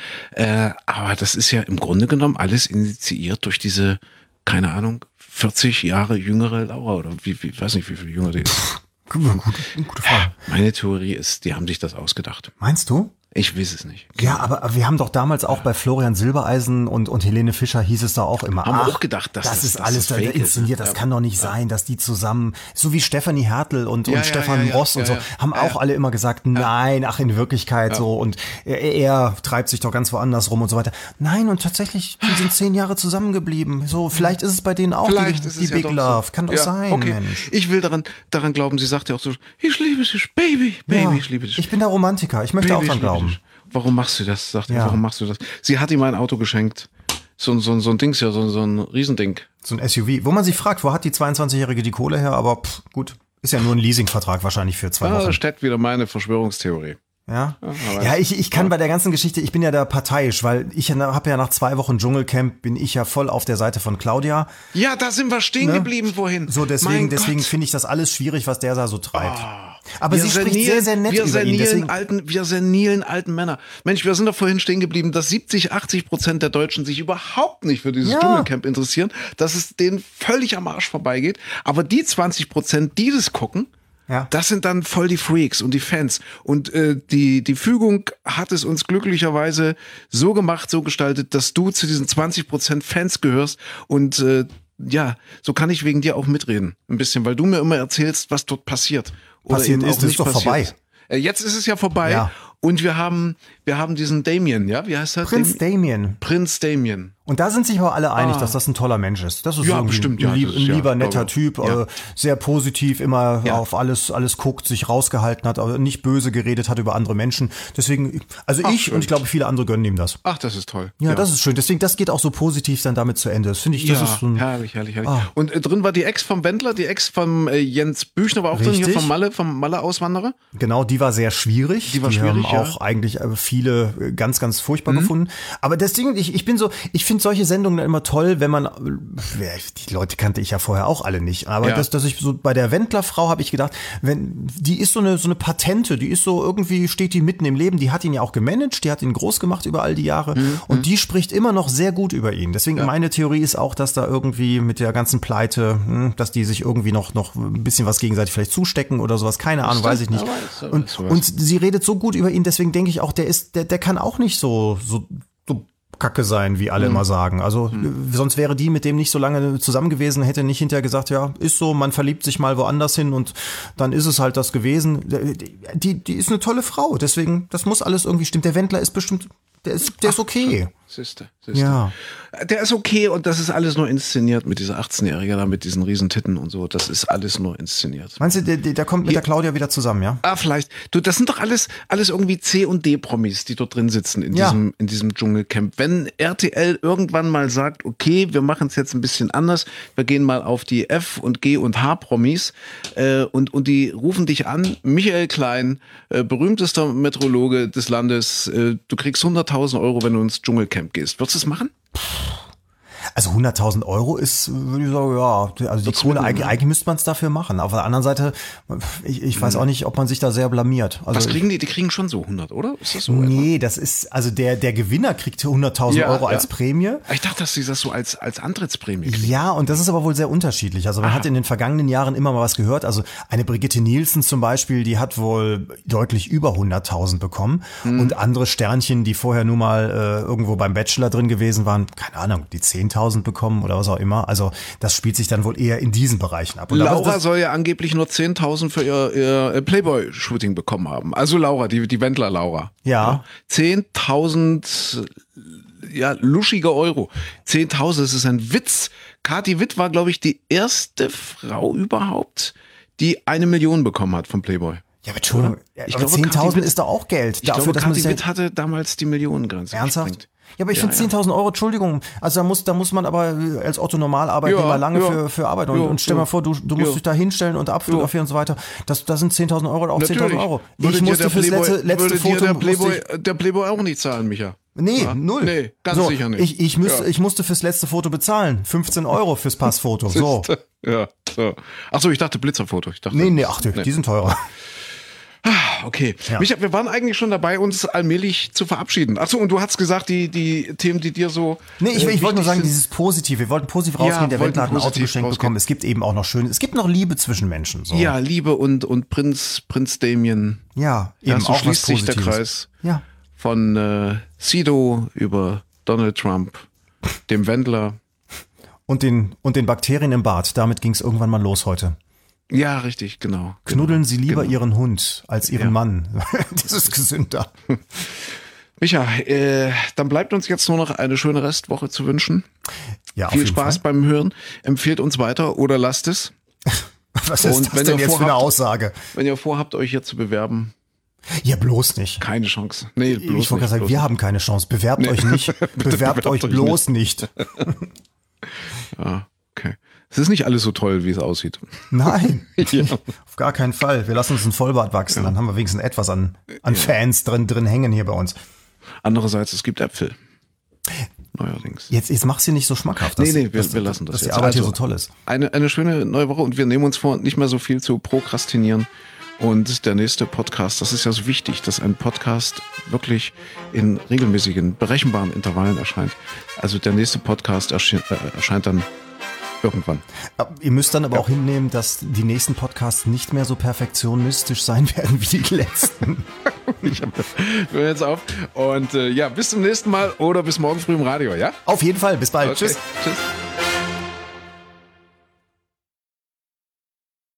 Aber das ist ja im Grunde genommen alles initiiert durch diese, keine Ahnung, 40 Jahre jüngere Laura oder weiß nicht, wie viel jünger die ist. Gute Frage. Meine Theorie ist, die haben sich das ausgedacht. Meinst du? Ich weiß es nicht. Ja, aber wir haben doch damals auch bei Florian Silbereisen und Helene Fischer hieß es da auch immer. Haben wir auch gedacht, das ist alles da inszeniert. Das kann doch nicht sein, dass die zusammen, so wie Stefanie Hertel und Stefan Ross und so, haben auch alle immer gesagt, nein, ach in Wirklichkeit so und er treibt sich doch ganz woanders rum und so weiter. Nein, und tatsächlich, die sind 10 Jahre zusammengeblieben. So, vielleicht ist es bei denen auch die Big Love. So. Kann doch sein, okay. Mensch. Ich will daran glauben, sie sagt ja auch so, ich liebe dich, Baby, ich liebe dich. Ich bin der Romantiker, ich möchte auch dran glauben. Warum machst du das? Sagt er, warum machst du das? Sie hat ihm ein Auto geschenkt. So ein Dings ja, so ein Riesending. So ein SUV. Wo man sich fragt, wo hat die 22-Jährige die Kohle her? Aber gut, ist ja nur ein Leasingvertrag wahrscheinlich für 2 Wochen. Da steckt wieder meine Verschwörungstheorie. Ja, ich kann bei der ganzen Geschichte, ich bin ja da parteiisch, weil ich habe ja nach 2 Wochen Dschungelcamp, bin ich ja voll auf der Seite von Claudia. Ja, da sind wir stehen geblieben vorhin. So, deswegen finde ich das alles schwierig, was der da so treibt. Aber sie spricht sehr, sehr nett über ihn. Wir senilen alten Männer. Mensch, wir sind doch vorhin stehen geblieben, dass 70-80% der Deutschen sich überhaupt nicht für dieses Dschungelcamp interessieren, dass es denen völlig am Arsch vorbeigeht. Aber die 20%, die das gucken, das sind dann voll die Freaks und die Fans. Und die Fügung hat es uns glücklicherweise so gemacht, so gestaltet, dass du zu diesen 20% Fans gehörst. Und so kann ich wegen dir auch mitreden. Ein bisschen, weil du mir immer erzählst, was dort passiert. Passiert ist, ist doch vorbei. Jetzt ist es ja vorbei. Ja. Und wir haben diesen Damien, ja? Wie heißt er? Prinz Damien. Prinz Damien. Und da sind sich aber alle einig, dass das ein toller Mensch ist. Das ist bestimmt, ein lieber, netter Typ, sehr positiv, immer auf alles guckt, sich rausgehalten hat, aber nicht böse geredet hat über andere Menschen. Deswegen, also und ich glaube viele andere gönnen ihm das. Ach, das ist toll. Ja, das ist schön. Deswegen, das geht auch so positiv dann damit zu Ende. Das finde ich, das ist so ein herrlich. Und drin war die Ex vom Wendler, die Ex vom Jens Büchner war auch drin, hier vom Malle-Auswanderer. Genau, die war sehr schwierig. Die haben auch eigentlich viele ganz, ganz furchtbar gefunden. Aber deswegen, ich finde solche Sendungen dann immer toll, wenn man, die Leute kannte ich ja vorher auch alle nicht, aber dass ich so bei der Wendler-Frau habe ich gedacht, die ist so eine Patente, die ist so irgendwie, steht die mitten im Leben, die hat ihn ja auch gemanagt, die hat ihn groß gemacht über all die Jahre und die spricht immer noch sehr gut über ihn. Deswegen meine Theorie ist auch, dass da irgendwie mit der ganzen Pleite, dass die sich irgendwie noch ein bisschen was gegenseitig vielleicht zustecken oder sowas, keine Ahnung, weiß ich nicht. Und sie redet so gut über ihn, deswegen denke ich auch, der kann auch nicht so Kacke sein, wie alle immer sagen. Also sonst wäre die mit dem nicht so lange zusammen gewesen, hätte nicht hinterher gesagt, ja, ist so, man verliebt sich mal woanders hin und dann ist es halt das gewesen. Die ist eine tolle Frau, deswegen, das muss alles irgendwie stimmen. Der Wendler ist bestimmt, der ist okay. Siehste. Ja. Der ist okay und das ist alles nur inszeniert mit dieser 18-Jährige da, mit diesen riesen Titten und so. Das ist alles nur inszeniert. Meinst du, der kommt mit der Claudia wieder zusammen, ja? Vielleicht. Du, das sind doch alles irgendwie C- und D-Promis, die dort drin sitzen in diesem Dschungelcamp. Wenn RTL irgendwann mal sagt, okay, wir machen es jetzt ein bisschen anders, wir gehen mal auf die F- und G- und H-Promis und die rufen dich an, Michael Klein, berühmtester Meteorologe des Landes, du kriegst 100.000 €, wenn du ins Dschungelcamp gehst. Würdest du es machen? Also 100.000 € ist, würde ich sagen, ja, also die Kohle, eigentlich müsste man es dafür machen. Auf der anderen Seite, ich weiß auch nicht, ob man sich da sehr blamiert. Also, was kriegen die? Die kriegen schon so 100, oder? Ist das so? Nee, das ist, also der Gewinner kriegt 100.000 € als Prämie. Ich dachte, dass sie das so als Antrittsprämie kriegen. Ja, und das ist aber wohl sehr unterschiedlich. Also man hat in den vergangenen Jahren immer mal was gehört. Also eine Brigitte Nielsen zum Beispiel, die hat wohl deutlich über 100.000 bekommen. Und andere Sternchen, die vorher nur mal irgendwo beim Bachelor drin gewesen waren, keine Ahnung, die 10.000 bekommen oder was auch immer. Also das spielt sich dann wohl eher in diesen Bereichen ab. Und Laura soll ja angeblich nur 10.000 für ihr Playboy-Shooting bekommen haben. Also Laura, die Wendler-Laura. Ja. 10.000 luschige Euro. 10.000, das ist ein Witz. Kathi Witt war, glaube ich, die erste Frau überhaupt, die 1 Million bekommen hat vom Playboy. Ja, aber Entschuldigung, 10.000 ist doch auch Geld. Ich glaube, Kathi Witt hatte damals die Millionengrenze. Ernsthaft? Gesprengt. Ja, aber ich finde 10.000 Euro, Entschuldigung, also da muss man aber als Otto Normalarbeitnehmer lange für arbeiten. Und stell mal vor, du musst dich da hinstellen und abfotografieren und so weiter. Da sind 10.000 Euro oder auch 10.000 Euro. Ich musste fürs letzte Foto... Der Playboy auch nicht zahlen, Micha. Nee, null. Nee, ganz sicher nicht. Ich musste fürs letzte Foto bezahlen. 15 Euro fürs Passfoto. So. Ja, so. Achso, ich dachte Blitzerfoto. Nee, die sind teurer. Okay. Ja. Micha, wir waren eigentlich schon dabei, uns allmählich zu verabschieden. Achso, und du hast gesagt, die Themen, die dir so... Nee, ich wollte nur sagen, dieses Positive. Wir wollten positiv rausgehen, der Wendler hat ein Auto geschenkt bekommen. Es gibt eben auch noch es gibt noch Liebe zwischen Menschen. So. Ja, Liebe und Prinz Damien. Ja, eben so auch schließt sich der Kreis. Ja. Von Sido über Donald Trump, dem Wendler. Und den Bakterien im Bad. Damit ging es irgendwann mal los heute. Ja, richtig, genau. Knuddeln Sie lieber Ihren Hund als Ihren Mann. Das ist gesünder. Micha, dann bleibt uns jetzt nur noch eine schöne Restwoche zu wünschen. Ja, viel Spaß beim Hören. Empfehlt uns weiter oder lasst es. Was ist das denn jetzt für eine Aussage? Wenn ihr vorhabt, euch hier zu bewerben. Ja, bloß nicht. Keine Chance. Nee, bloß ich wollte gerade sagen, wir haben keine Chance. Bewerbt euch nicht. Bewerbt euch bloß nicht. Ja, okay. Es ist nicht alles so toll, wie es aussieht. Nein, auf gar keinen Fall. Wir lassen uns ein Vollbart wachsen, dann haben wir wenigstens etwas an Fans drin hängen hier bei uns. Andererseits, es gibt Äpfel. Neuerdings. Jetzt mach's dir nicht so schmackhaft. Wir lassen das dass die Arbeit hier so toll ist. Eine schöne neue Woche und wir nehmen uns vor, nicht mehr so viel zu prokrastinieren. Und der nächste Podcast, das ist ja so wichtig, dass ein Podcast wirklich in regelmäßigen, berechenbaren Intervallen erscheint. Also der nächste Podcast erscheint dann irgendwann. Ihr müsst dann aber auch hinnehmen, dass die nächsten Podcasts nicht mehr so perfektionistisch sein werden wie die letzten. Ich höre jetzt auf. Und bis zum nächsten Mal oder bis morgen früh im Radio, ja? Auf jeden Fall. Bis bald. Okay. Tschüss. Tschüss.